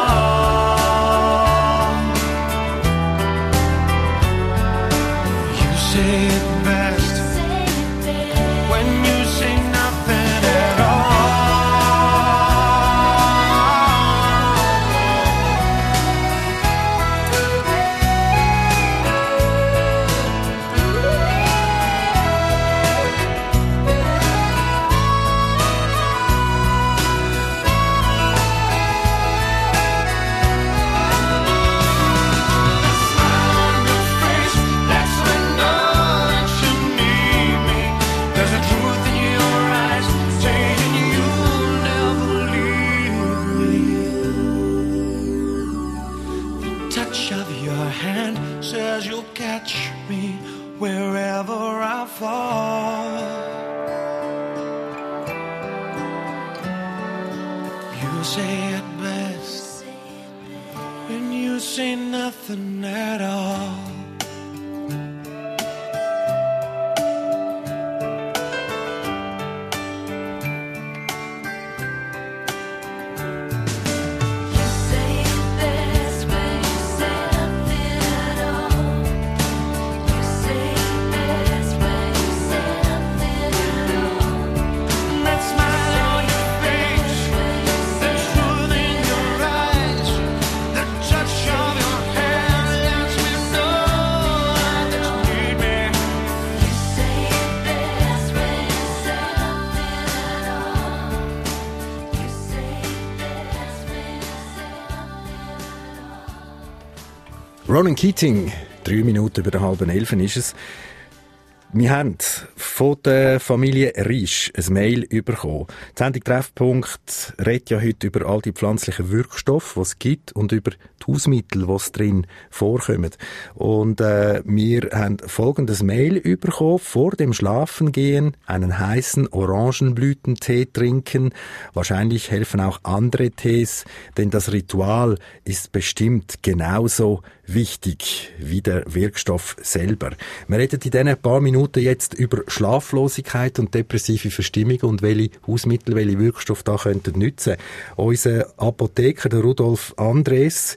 fall. You say it best when you say nothing at all. Wherever I fall, you say it best when you say nothing at all. You say it best when you say nothing at all. Ronan Keating, drei Minuten über der halben Elfen ist es. Wir haben von der Familie Riesch ein Mail bekommen. Die Sendung Treffpunkt redet ja heute über all die pflanzlichen Wirkstoffe, die es gibt, und über die Hausmittel, die es drin vorkommen. Und äh, wir haben folgendes Mail bekommen: Vor dem Schlafengehen einen heißen Orangenblütentee trinken. Wahrscheinlich helfen auch andere Tees, denn das Ritual ist bestimmt genauso wichtig wie der Wirkstoff selber. Wir reden in diesen paar Minuten jetzt über Schlaflosigkeit und depressive Verstimmung und welche Hausmittel, welche Wirkstoffe da könnten nützen. Unser Apotheker, der Rudolf Andres,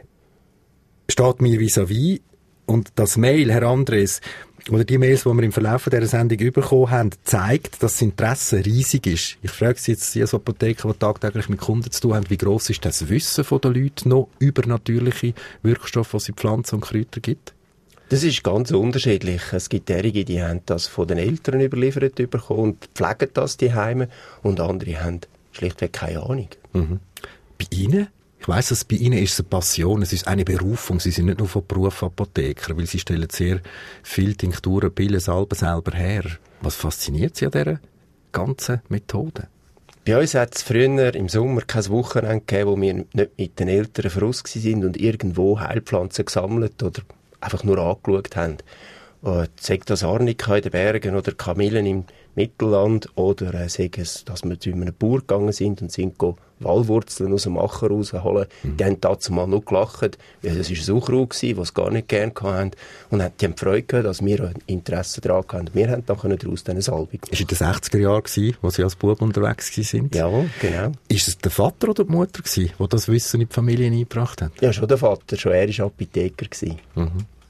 steht mir vis-à-vis, und das Mail, Herr Andres, oder die Mails, die wir im Verlauf dieser Sendung bekommen haben, zeigt, dass das Interesse riesig ist. Ich frage Sie jetzt, Sie als Apotheker, die tagtäglich mit Kunden zu tun haben, wie gross ist das Wissen der Leute noch über natürliche Wirkstoffe, die es in Pflanzen und Kräutern gibt? Das ist ganz unterschiedlich. Es gibt derige, die haben das von den Eltern überliefert bekommen und pflegen das die Heime, und andere haben schlichtweg keine Ahnung. Mhm. Bei Ihnen? Ich weiss, dass bei Ihnen ist es eine Passion, es ist eine Berufung. Sie sind nicht nur von Beruf Apotheker, weil Sie stellen sehr viele Tinkturen, Pillen, Salben selber her. Was fasziniert Sie an dieser ganzen Methode? Bei uns hat es früher im Sommer kein Wochenende gegeben, wo wir nicht mit den Eltern voraus waren und irgendwo Heilpflanzen gesammelt oder einfach nur angeschaut haben. Sei das Arnika in den Bergen oder Kamillen im Mittelland, oder äh, sei es, dass wir zu einem Bauer gegangen sind und sind go Walwurzeln aus dem Acher rausholen. Mhm. Die haben dazu mal noch gelacht, weil es ein Sauerkraut war, das sie gar nicht gerne hatten. Und die haben Freude gehabt, dass wir ein Interesse daran hatten. Wir haben dann daraus eine Salbung. Es war in den sechziger Jahren, wo Sie als Bub unterwegs waren? Ja, genau. Ist es der Vater oder die Mutter, die das Wissen in die Familie eingebracht hat? Ja, schon der Vater. Schon er war Apotheker. Mhm.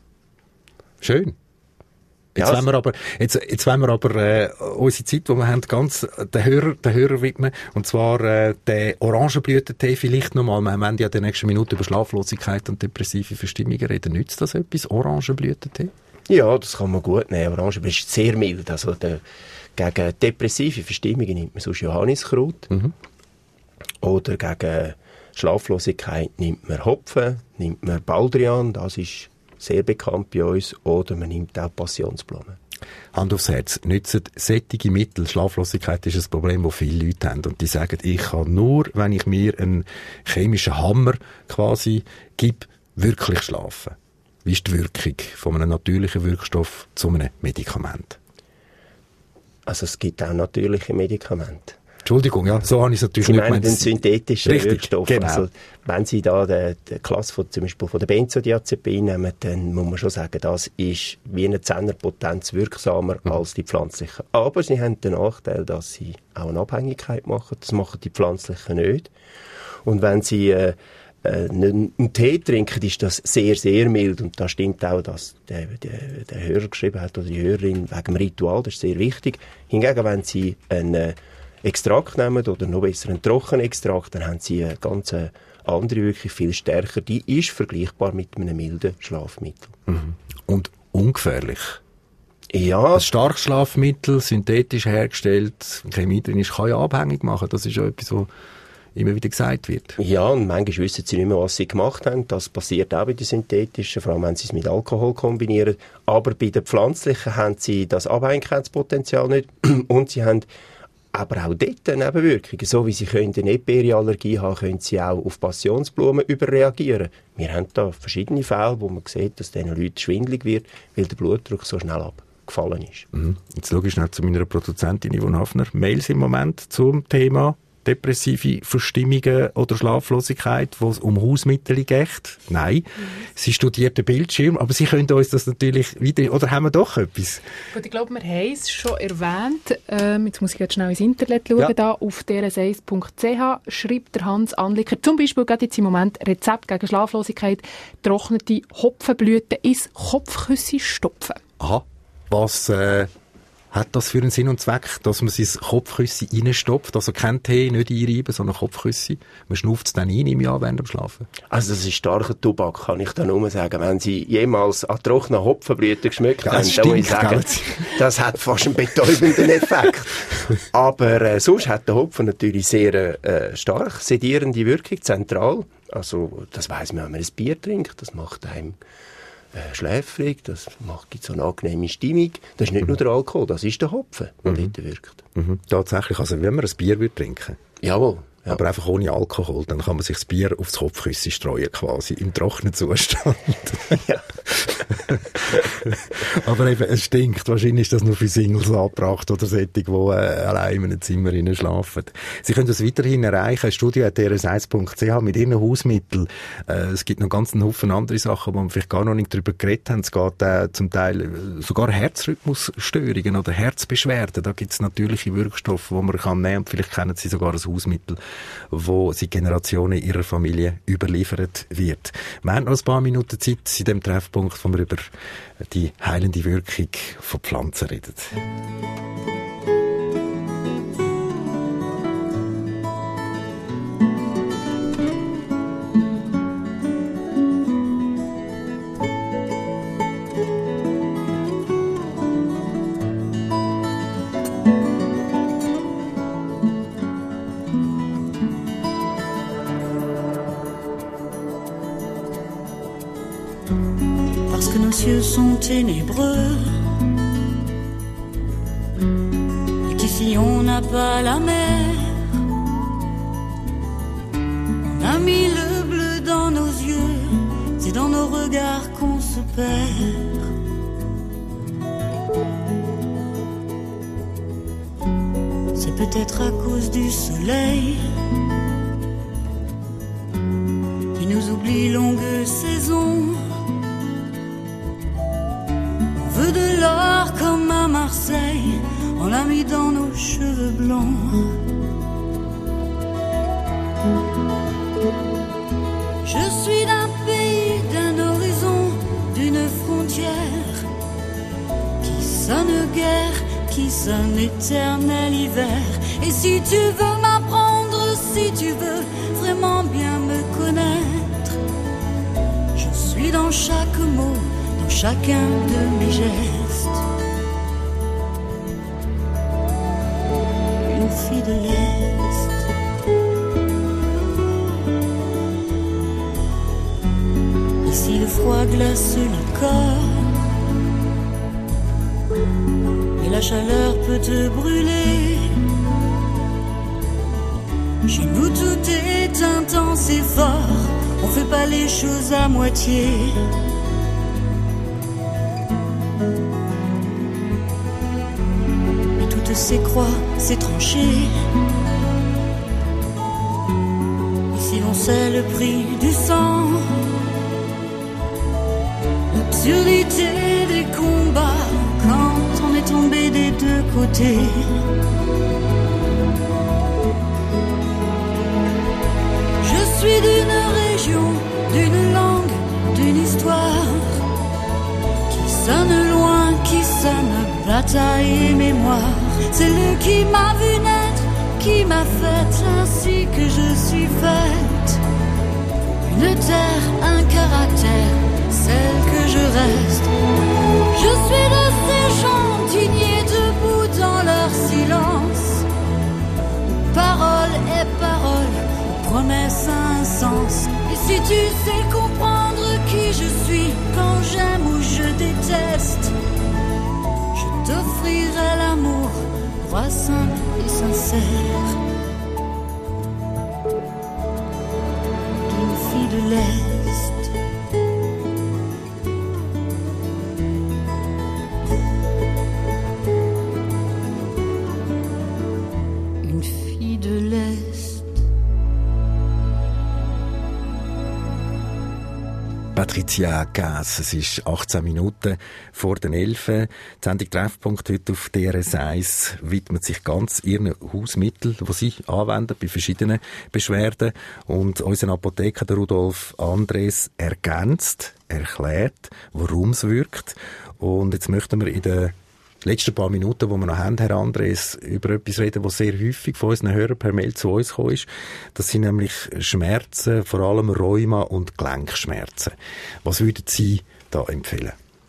Schön. Jetzt Ja, wollen wir aber, jetzt, jetzt wollen wir aber äh, unsere Zeit, die wir haben, ganz den Hörer, den Hörer widmen. Und zwar äh, den Orangenblütentee vielleicht nochmal. Wir werden ja in der nächsten Minute über Schlaflosigkeit und depressive Verstimmungen reden. Nützt das etwas, Orangenblütentee? Ja, das kann man gut nehmen. Orangenblüte ist sehr mild. Also der, gegen depressive Verstimmungen nimmt man sonst Johanniskraut. Mhm. Oder gegen Schlaflosigkeit nimmt man Hopfen, nimmt man Baldrian. Das ist sehr bekannt bei uns, oder man nimmt auch Passionsblumen. Hand aufs Herz, nützen sättige Mittel. Schlaflosigkeit ist ein Problem, das viele Leute haben. Und die sagen, ich kann nur, wenn ich mir einen chemischen Hammer quasi gebe, wirklich schlafen. Wie ist die Wirkung von einem natürlichen Wirkstoff zu einem Medikament? Also es gibt auch natürliche Medikamente. Entschuldigung, ja, so habe ich es natürlich Sie nicht meinen gemeint. den synthetischen Richtig, Wirkstoff. genau. Also, wenn Sie da die, die Klasse von, zum Beispiel von der Benzodiazepin nehmen, dann muss man schon sagen, das ist wie eine Zehnerpotenz wirksamer mhm. als die pflanzlichen. Aber sie haben den Nachteil, dass sie auch eine Abhängigkeit machen. Das machen die pflanzlichen nicht. Und wenn Sie äh, äh, einen, einen Tee trinken, ist das sehr, sehr mild. Und da stimmt auch, dass der, der, der Hörer geschrieben hat, oder die Hörerin, wegen dem Ritual, das ist sehr wichtig. Hingegen, wenn Sie einen Extrakt nehmen, oder noch besser einen Trockenextrakt, dann haben Sie eine ganz andere, wirklich viel stärker. Die ist vergleichbar mit einem milden Schlafmittel. Mhm. Und ungefährlich? Ja. Ein starkes Schlafmittel, synthetisch hergestellt, Chemie drin ist, kann ja abhängig machen. Das ist ja etwas, was immer wieder gesagt wird. Ja, und manchmal wissen Sie nicht mehr, was Sie gemacht haben. Das passiert auch bei den synthetischen, vor allem wenn Sie es mit Alkohol kombinieren. Aber bei den pflanzlichen haben Sie das Abhängigkeitspotenzial nicht. Und Sie haben aber auch dort Nebenwirkungen. So wie Sie können eine Erdbeerenallergie haben, können Sie auch auf Passionsblumen überreagieren. Wir haben da verschiedene Fälle, wo man sieht, dass diesen Leuten schwindelig wird, weil der blutdruck so schnell abgefallen ist. Mhm. Jetzt schaue ich schnell zu meiner Produzentin Yvonne Hafner. Mails im Moment zum Thema depressive Verstimmungen oder Schlaflosigkeit, wo es um Hausmittel geht. Nein, mhm. Sie studiert den Bildschirm, aber Sie können uns das natürlich wieder, oder haben wir doch etwas? Gut, ich glaube, wir haben es schon erwähnt. Ähm, jetzt muss ich jetzt schnell ins Internet schauen. Ja. Da auf d r s eins punkt c h schreibt der Hans Anliker zum Beispiel gerade jetzt im Moment Rezept gegen Schlaflosigkeit, trocknete Hopfenblüten ins Kopfkissen stopfen. Aha, was äh, hat das für einen Sinn und Zweck, dass man sein Kopfküssi reinstopft? Also kein Tee, nicht einreiben, sondern Kopfküssi. Man schnauft es dann ein im Jahr während dem Schlafen. Also das ist starker Tobak, kann ich da nur sagen. Wenn Sie jemals an trockenen Hopfenblüten geschmeckt Ja, haben, es dann muss ich stinkt, sagen, gell? das hat fast einen betäubenden Effekt. Aber äh, sonst hat der Hopfen natürlich sehr äh, stark sedierende Wirkung, zentral. Also das weiss man, wenn man ein Bier trinkt, das macht einem äh, schläfrig, das macht, gibt so eine angenehme Stimmung. Das ist nicht mhm. nur der Alkohol, das ist der Hopfen, der mhm. dort wirkt. Mhm. Tatsächlich, also wenn man ein Bier würde trinken. Jawohl. Ja. Aber einfach ohne Alkohol, dann kann man sich das Bier aufs Kopfküssi streuen, quasi, im trockenen Zustand. Ja. Aber eben, es stinkt. Wahrscheinlich ist das nur für Singles angebracht oder solche, die äh, allein in einem Zimmer schlafen. Sie können das weiterhin erreichen. studio at d r s eins punkt c h mit Ihren Hausmitteln. Äh, es gibt noch ganz einen Haufen andere Sachen, wo wir vielleicht gar noch nicht darüber geredet haben. Es geht äh, zum Teil äh, sogar Herzrhythmusstörungen oder Herzbeschwerden. Da gibt es natürliche Wirkstoffe, die man kann nehmen. Vielleicht kennen Sie sogar ein Hausmittel, wo seit Generationen ihrer Familie überliefert wird. Wir haben noch ein paar Minuten Zeit in dem Treffpunkt, wo wir über die heilende Wirkung von Pflanzen reden. Cieux sont ténébreux et qu'ici on n'a pas la mer. On a mis le bleu dans nos yeux, c'est dans nos regards qu'on se perd. C'est peut-être à cause du soleil qui nous oublie longue saison. On veut de l'or comme à Marseille, on l'a mis dans nos cheveux blancs. Je suis d'un pays, d'un horizon, d'une frontière qui sonne guerre, qui sonne éternel hiver. Et si tu veux m'apprendre, si tu veux vraiment bien me connaître, je suis dans chaque mot, dans chacun de mes gestes. Une fille de l'Est. Ici le froid glace le corps et la chaleur peut te brûler. Chez nous tout est intense et fort, on fait pas les choses à moitié. Et toutes ces croix, ces tranchées, ici on sait le prix du sang. L'absurdité des combats quand on est tombé des deux côtés. Je suis d'une région, d'une langue, d'une histoire qui sonne loin, qui sonne bataille et mémoire. C'est lui qui m'a vu naître, qui m'a faite ainsi que je suis faite. Une terre, un caractère, celle que je reste. Je suis de ces gens dignés debout dans leur silence. Parole et parole, promesse un sens. Et si tu sais comprendre qui je suis quand j'aime ou je déteste, je t'offrirai l'amour, droit simple et sincère, d'une fille de l'Est. Patricia Gass, es ist achtzehn Minuten vor den elf. Die Sendung Treffpunkt heute auf D R S eins widmet sich ganz ihren Hausmitteln, die sie anwenden bei verschiedenen Beschwerden. Und unser Apotheker, der Rudolf Andres, ergänzt, erklärt, warum es wirkt. Und jetzt möchten wir in der die letzten paar Minuten, die wir noch haben, Herr Andres, über etwas reden, was sehr häufig von unseren Hörern per Mail zu uns gekommen ist. Das sind nämlich Schmerzen, vor allem Rheuma und Gelenkschmerzen. Was würden Sie da empfehlen?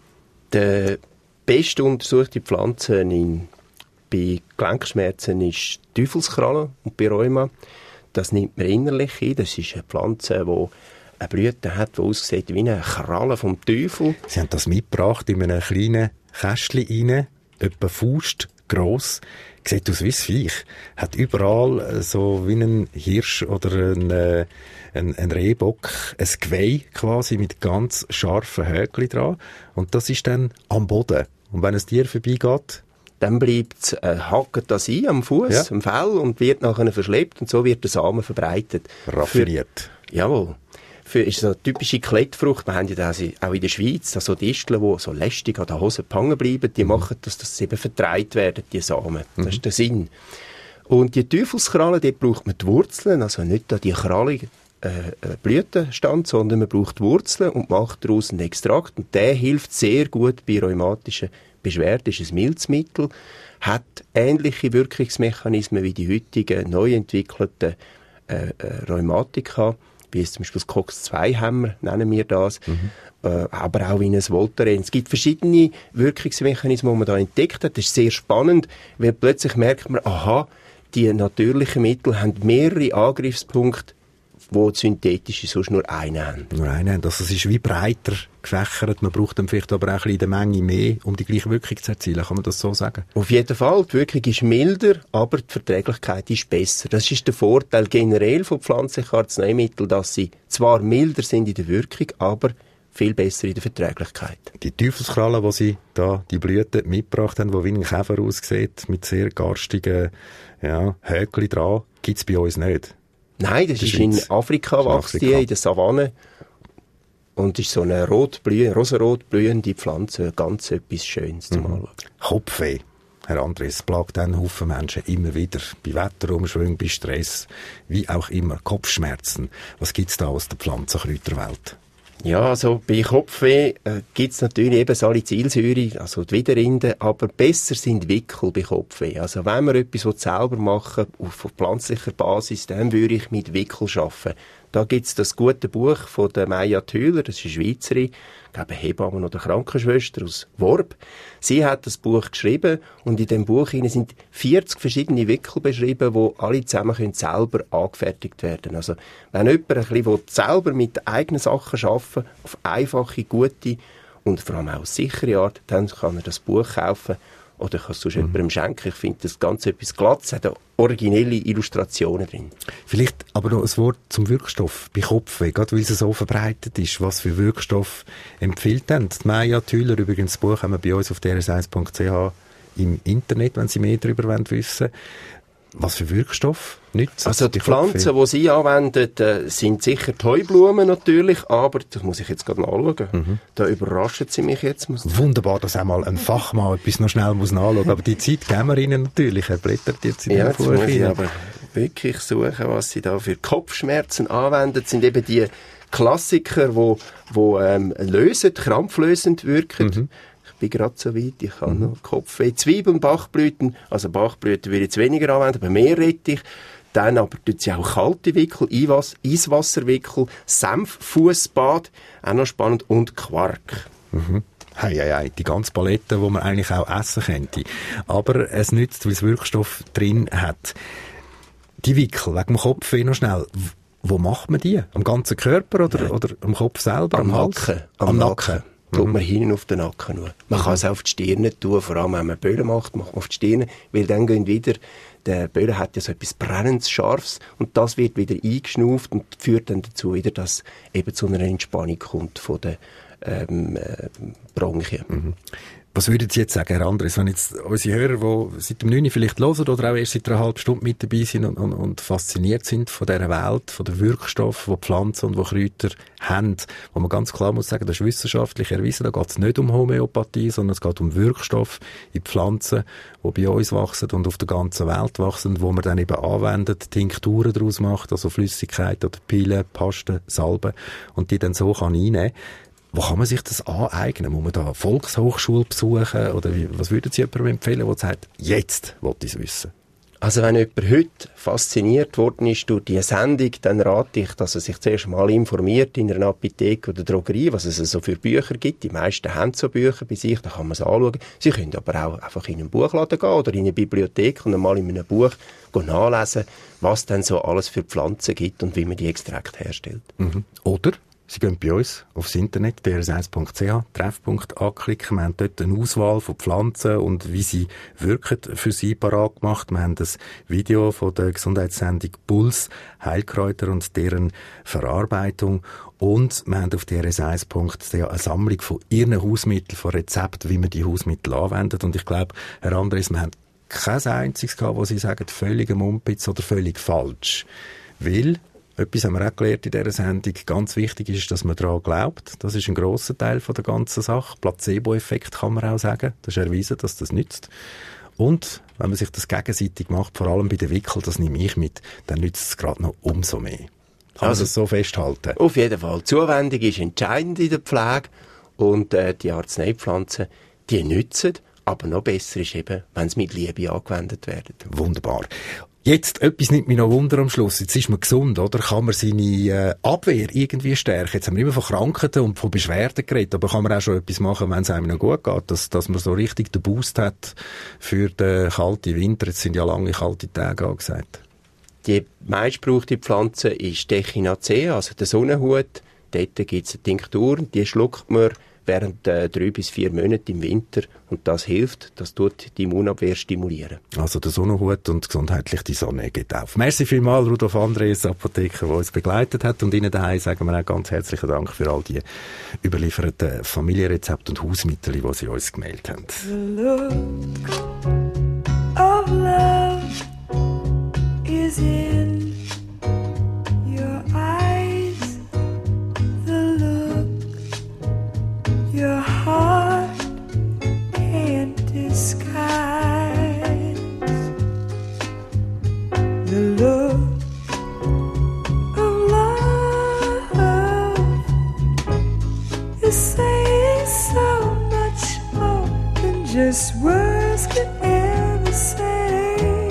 Die beste untersuchte Pflanze in, bei Gelenkschmerzen ist die Teufelskralle und bei Rheuma. Das nimmt man innerlich ein. Das ist eine Pflanze, die eine Blüte hat, die aussieht wie eine Kralle vom Teufel. Sie haben das mitgebracht in einem kleinen Kästchen rein, etwa Faust gross. Sieht aus wie ein Viech. Hat überall so wie ein Hirsch oder ein, äh, ein, ein Rehbock ein Geweih quasi mit ganz scharfen Häkchen dran. Und das ist dann am Boden. Und wenn ein Tier vorbeigeht, dann bleibt äh, hackt das ein am Fuß, ja. am Fell und wird nachher verschleppt und so wird der Samen verbreitet. Raffiniert. Für, jawohl. Für, ist so eine typische Klettfrucht. Wir haben ja das auch in der Schweiz, also die Disteln, die so lästig an der Hose hängen bleiben, die mhm. machen, dass das eben vertreibt werden, die Samen. Das mhm. ist der Sinn. Und die Teufelskralle, dort braucht man die Wurzeln, also nicht da die Kralle, äh, Blütenstand, sondern man braucht Wurzeln und macht daraus einen Extrakt. Und der hilft sehr gut bei rheumatischen Beschwerden, ist ein Milzmittel, hat ähnliche Wirkungsmechanismen wie die heutigen neu entwickelten äh, äh, Rheumatika, wie es zum Beispiel das C O X zwei Hämmer, nennen wir das, mhm. äh, aber auch wie ein Voltaren. Es gibt verschiedene Wirkungsmechanismen, die man da entdeckt hat. Das ist sehr spannend, weil plötzlich merkt man, aha, die natürlichen Mittel haben mehrere Angriffspunkte, wo die synthetischen sonst nur einen haben. Nur einen haben. Also es ist wie breiter gefächert. Man braucht dann vielleicht aber auch ein bisschen in der Menge mehr, um die gleiche Wirkung zu erzielen. Kann man das so sagen? Auf jeden Fall. Die Wirkung ist milder, aber die Verträglichkeit ist besser. Das ist der Vorteil generell von pflanzlichen Arzneimitteln, dass sie zwar milder sind in der Wirkung, aber viel besser in der Verträglichkeit. Die Teufelskralle, die Sie da, die Blüten mitgebracht haben, die wie ein Käfer aussieht, mit sehr garstigen ja, Häkchen dran, gibt es bei uns nicht. Nein, das ist in Afrika, wächst die, in der Savanne. Und ist so eine rotblühende, rosarot blühende Pflanze, ganz etwas Schönes zum Anschauen. Kopfweh, Herr Andres, plagt einen Haufen Menschen immer wieder. Bei Wetterumschwung, bei Stress, wie auch immer. Kopfschmerzen. Was gibt es da aus der Pflanzenkräuterwelt? Ja, also bei Kopfweh äh, gibt es natürlich eben Salicylsäure, also die Widerrinde, aber besser sind Wickel bei Kopfweh. Also wenn wir etwas selber machen, auf pflanzlicher Basis, dann würde ich mit Wickel arbeiten. Da gibt es das gute Buch von der Maja Thüler, das ist eine Schweizerin, ich glaube Hebamme oder Krankenschwester aus Worb. Sie hat das Buch geschrieben und in dem Buch sind vierzig verschiedene Wickel beschrieben, die alle zusammen können selber angefertigt werden. Also wenn jemand ein bisschen selber mit eigenen Sachen arbeiten will, auf einfache, gute und vor allem auch sichere Art, dann kann er das Buch kaufen. Oder kannst du es mhm. jemandem schenken. Ich finde das ganz etwas glatt. Es hat originelle Illustrationen drin. Vielleicht aber noch ein Wort zum Wirkstoff bei Kopfweh, gerade weil es so verbreitet ist. Was für Wirkstoff empfiehlt denn? Die Maja Thüler, übrigens das Buch haben wir bei uns auf d r s eins punkt c h im Internet, wenn Sie mehr darüber wissen wollen. Was für Wirkstoff nützt? Also die Pflanzen, die Sie anwenden, äh, sind sicher die Heublumen natürlich, aber das muss ich jetzt gerade nachschauen. Mhm. Da überraschen Sie mich jetzt. Wunderbar, dass einmal ein Fachmann etwas noch schnell muss nachschauen. Aber die Zeit geben wir Ihnen natürlich. Er blättert jetzt in ja, dem Buch. Ja, muss ich aber wirklich suchen, was Sie da für Kopfschmerzen anwenden. Das sind eben die Klassiker, die wo, wo, ähm, lösen, krampflösend wirken. Mhm. Ich bin gerade so weit, ich habe mhm. noch Kopfweh. Zwiebeln, Bachblüten, also Bachblüten würde ich jetzt weniger anwenden, aber Meerrettich. Dann aber tut sie auch kalte Wickel, Eiswasserwickel, Senffussbad, auch noch spannend, und Quark. Mhm. Hei, hei, hei, die ganze Palette, die man eigentlich auch essen könnte. Aber es nützt, weil es Wirkstoff drin hat. Die Wickel, wegen dem Kopfweh noch schnell. Wo macht man die? Am ganzen Körper oder, oder am Kopf selber? Am, am Nacken. Am, am Nacken. Nacken. Tut man hinten auf den Nacken nur. Man mhm. kann es auch auf die Stirne tun, vor allem wenn man Böllen macht, macht man auf die Stirne, weil dann gehen wieder, der Böllen hat ja so etwas Brennendes, Scharfes, und das wird wieder eingeschnauft und führt dann dazu wieder, dass eben zu einer Entspannung kommt von den ähm, äh, Bronchien. Mhm. Was würden Sie jetzt sagen, Herr Andres, wenn jetzt unsere Hörer, die seit dem neun vielleicht hören oder auch erst seit einer halben Stunde mit dabei sind und, und, und fasziniert sind von dieser Welt, von den Wirkstoffen, die Pflanzen und die Kräuter haben, wo man ganz klar muss sagen, das ist wissenschaftlich erwiesen, da geht es nicht um Homöopathie, sondern es geht um Wirkstoffe in Pflanzen, die bei uns wachsen und auf der ganzen Welt wachsen, wo man dann eben anwendet, Tinkturen daraus macht, also Flüssigkeit oder Pillen, Pasten, Salben, und die dann so kann einnehmen. Wo kann man sich das aneignen? Muss man da eine Volkshochschule besuchen? Oder wie, was würden Sie jemandem empfehlen, der sagt, jetzt will ich es wissen? Also wenn jemand heute fasziniert worden ist durch diese Sendung, dann rate ich, dass er sich zuerst mal informiert in einer Apotheke oder Drogerie, was es so für Bücher gibt. Die meisten haben so Bücher bei sich, da kann man es anschauen. Sie können aber auch einfach in einen Buchladen gehen oder in eine Bibliothek und einmal in einem Buch nachlesen, was denn so alles für Pflanzen gibt und wie man die Extrakte herstellt. Mhm. Oder Sie gehen bei uns aufs Internet, d r s eins punkt c h, Treffpunkt anklicken. Wir haben dort eine Auswahl von Pflanzen und wie sie wirken für Sie parat gemacht. Wir haben das Video von der Gesundheitssendung Puls, Heilkräuter und deren Verarbeitung. Und wir haben auf d r s eins punkt c h eine Sammlung von Ihren Hausmitteln, von Rezepten, wie man die Hausmittel anwendet. Und ich glaube, Herr Andres, wir haben kein einziges gehabt, wo Sie sagen, völlig Mumpitz oder völlig falsch. Weil etwas haben wir auch gelernt in dieser Sendung. Ganz wichtig ist, dass man daran glaubt. Das ist ein grosser Teil von der ganzen Sache. Placebo-Effekt kann man auch sagen. Das ist erwiesen, dass das nützt. Und wenn man sich das gegenseitig macht, vor allem bei den Wickel, das nehme ich mit, dann nützt es gerade noch umso mehr. Kann also, man das so festhalten? Auf jeden Fall. Zuwendung ist entscheidend in der Pflege und äh, die Arzneipflanzen, die nützen. Aber noch besser ist eben, wenn sie mit Liebe angewendet werden. Wunderbar. Jetzt, etwas nimmt mich noch Wunder am Schluss. Jetzt ist man gesund, oder? Kann man seine äh, Abwehr irgendwie stärken? Jetzt haben wir immer von Krankheiten und von Beschwerden geredet, aber kann man auch schon etwas machen, wenn es einem noch gut geht, dass, dass man so richtig den Boost hat für den kalten Winter? Jetzt sind ja lange kalte Tage angesagt. Die meistgebrauchte Pflanze ist Echinacea, also der Sonnenhut. Dort gibt es eine Tinktur, die schluckt man während äh, drei bis vier Monate im Winter und das hilft, das tut die Immunabwehr stimulieren. Also der Sonnenhut und gesundheitlich die Sonne geht auf. Merci vielmals, Rudolf Andres, Apotheker, der uns begleitet hat, und Ihnen daheim sagen wir auch ganz herzlichen Dank für all die überlieferten Familienrezepte und Hausmittel, die Sie uns gemeldet haben. The look of love is in your eyes. The look your heart can't disguise. The look of love is saying so much more than just words could ever say.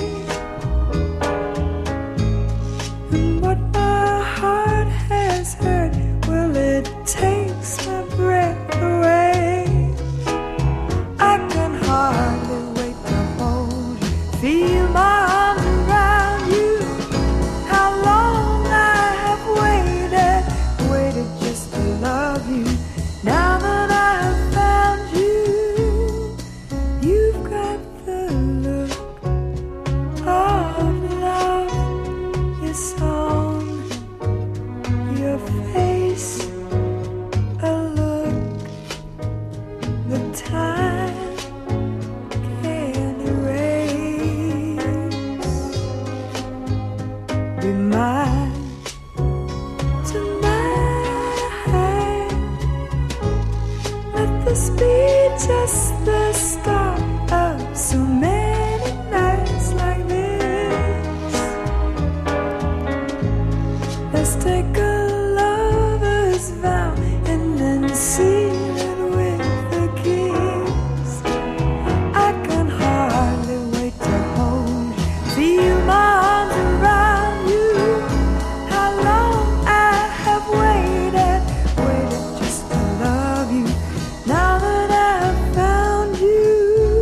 And what my heart has heard, well, it takes my breath away. I can hardly wait to hold you, feel my arms around you. How long I have waited, waited just to love you. Now that I have found you, you've got the look of love is on your face. A look the time can't erase. Be mine tonight. Let this be just the start of so many nights like this. Let's take a lover's vow and then seal it with a kiss. I can hardly wait to hold you, feel my arms around you. How long I have waited, waited just to love you. Now that I've found you.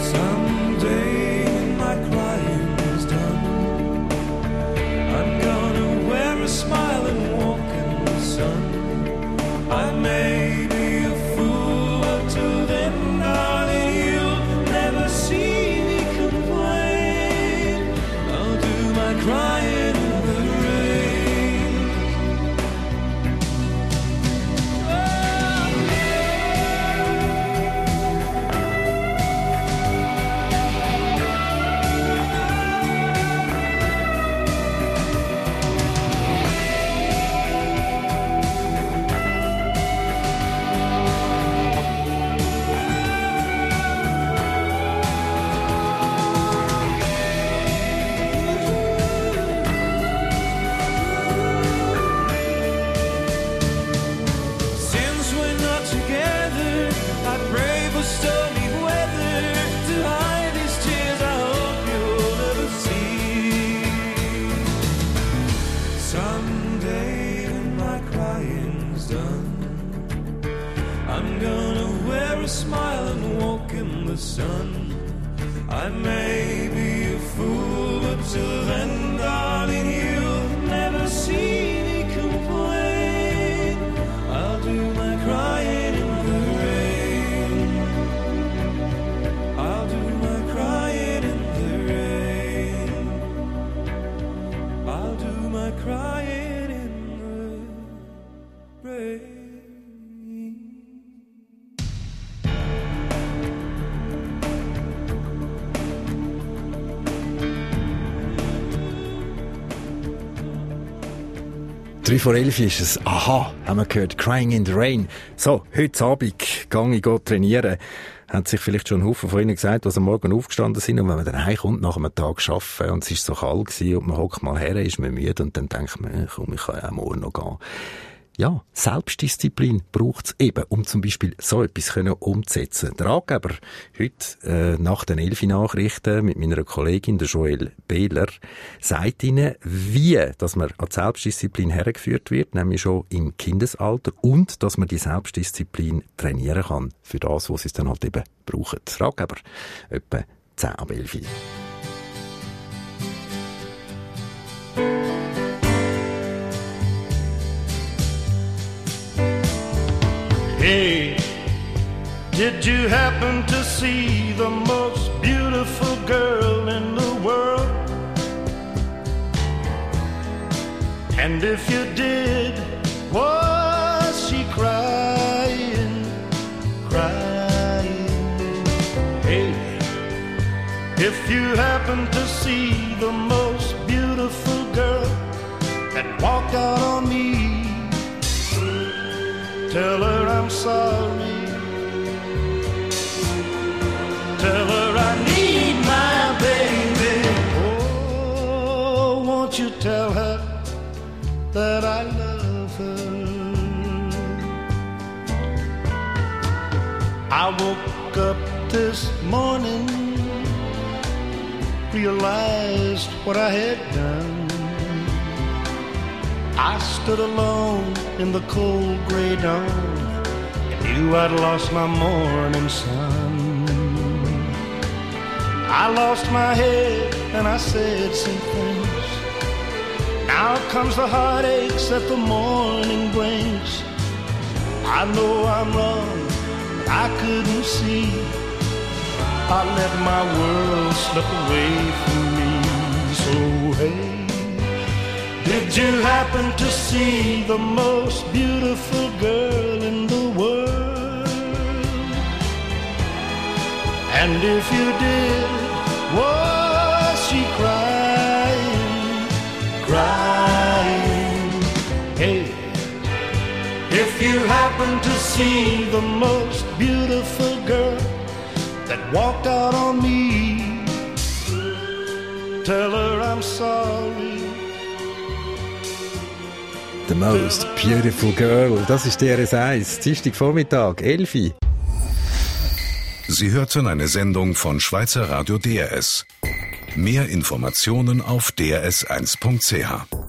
Someday when my crying is done, I'm gonna wear a smile and walk in the sun. I may be a fool, but till then, darling, you'll never see me complain. I'll do my crying in the rain. Since we're not together, I pray for stormy weather to hide these tears I hope you'll never see. Someday when my crying's done, I'm gonna wear a smile and walk in the sun. I may be a fool, but till then, darling, you'll never see me complain. I'll do my crying in the rain. I'll do my crying in the rain. I'll do my crying in the rain. Drei vor elf ist es. Aha, haben wir gehört. Crying in the Rain. So, heute Abend gehe ich trainieren. Haben sich vielleicht schon ein Haufen von Ihnen gesagt, was am Morgen aufgestanden sind. Und wenn man dann heimkommt nach einem Tag arbeiten und es ist so kalt gewesen und man hockt mal her, ist man müde und dann denkt man, komm, ich kann ja auch morgen noch gehen. Ja, Selbstdisziplin braucht es eben, um zum Beispiel so etwas können umzusetzen. Der Ratgeber heute äh, nach den Elfi-Nachrichten mit meiner Kollegin, der Joelle Behler, sagt Ihnen, wie dass man an die Selbstdisziplin hergeführt wird, nämlich schon im Kindesalter, und dass man die Selbstdisziplin trainieren kann für das, was sie es dann halt eben brauchen. Der Ratgeber etwa zehn ab elf. Hey, did you happen to see the most beautiful girl in the world? And if you did, was she crying, crying? Hey, if you happen to see the most beautiful girl that walked out on me, tell her I'm sorry. Tell her I need my baby. Oh, won't you tell her that I love her? I woke up this morning, realized what I had done. I stood alone in the cold gray dawn and knew I'd lost my morning sun. I lost my head and I said some things. Now comes the heartaches that the morning brings. I know I'm wrong, but I couldn't see. I let my world slip away from me. So hey, did you happen to see the most beautiful girl in the world? And if you did, was she crying, crying? Hey, if you happen to see the most beautiful girl that walked out on me, tell her I'm sorry. The Most Beautiful Girl, das ist D R S eins, Dienstag Vormittag, elfi. Sie hörten eine Sendung von Schweizer Radio D R S. Mehr Informationen auf d r s eins punkt c h.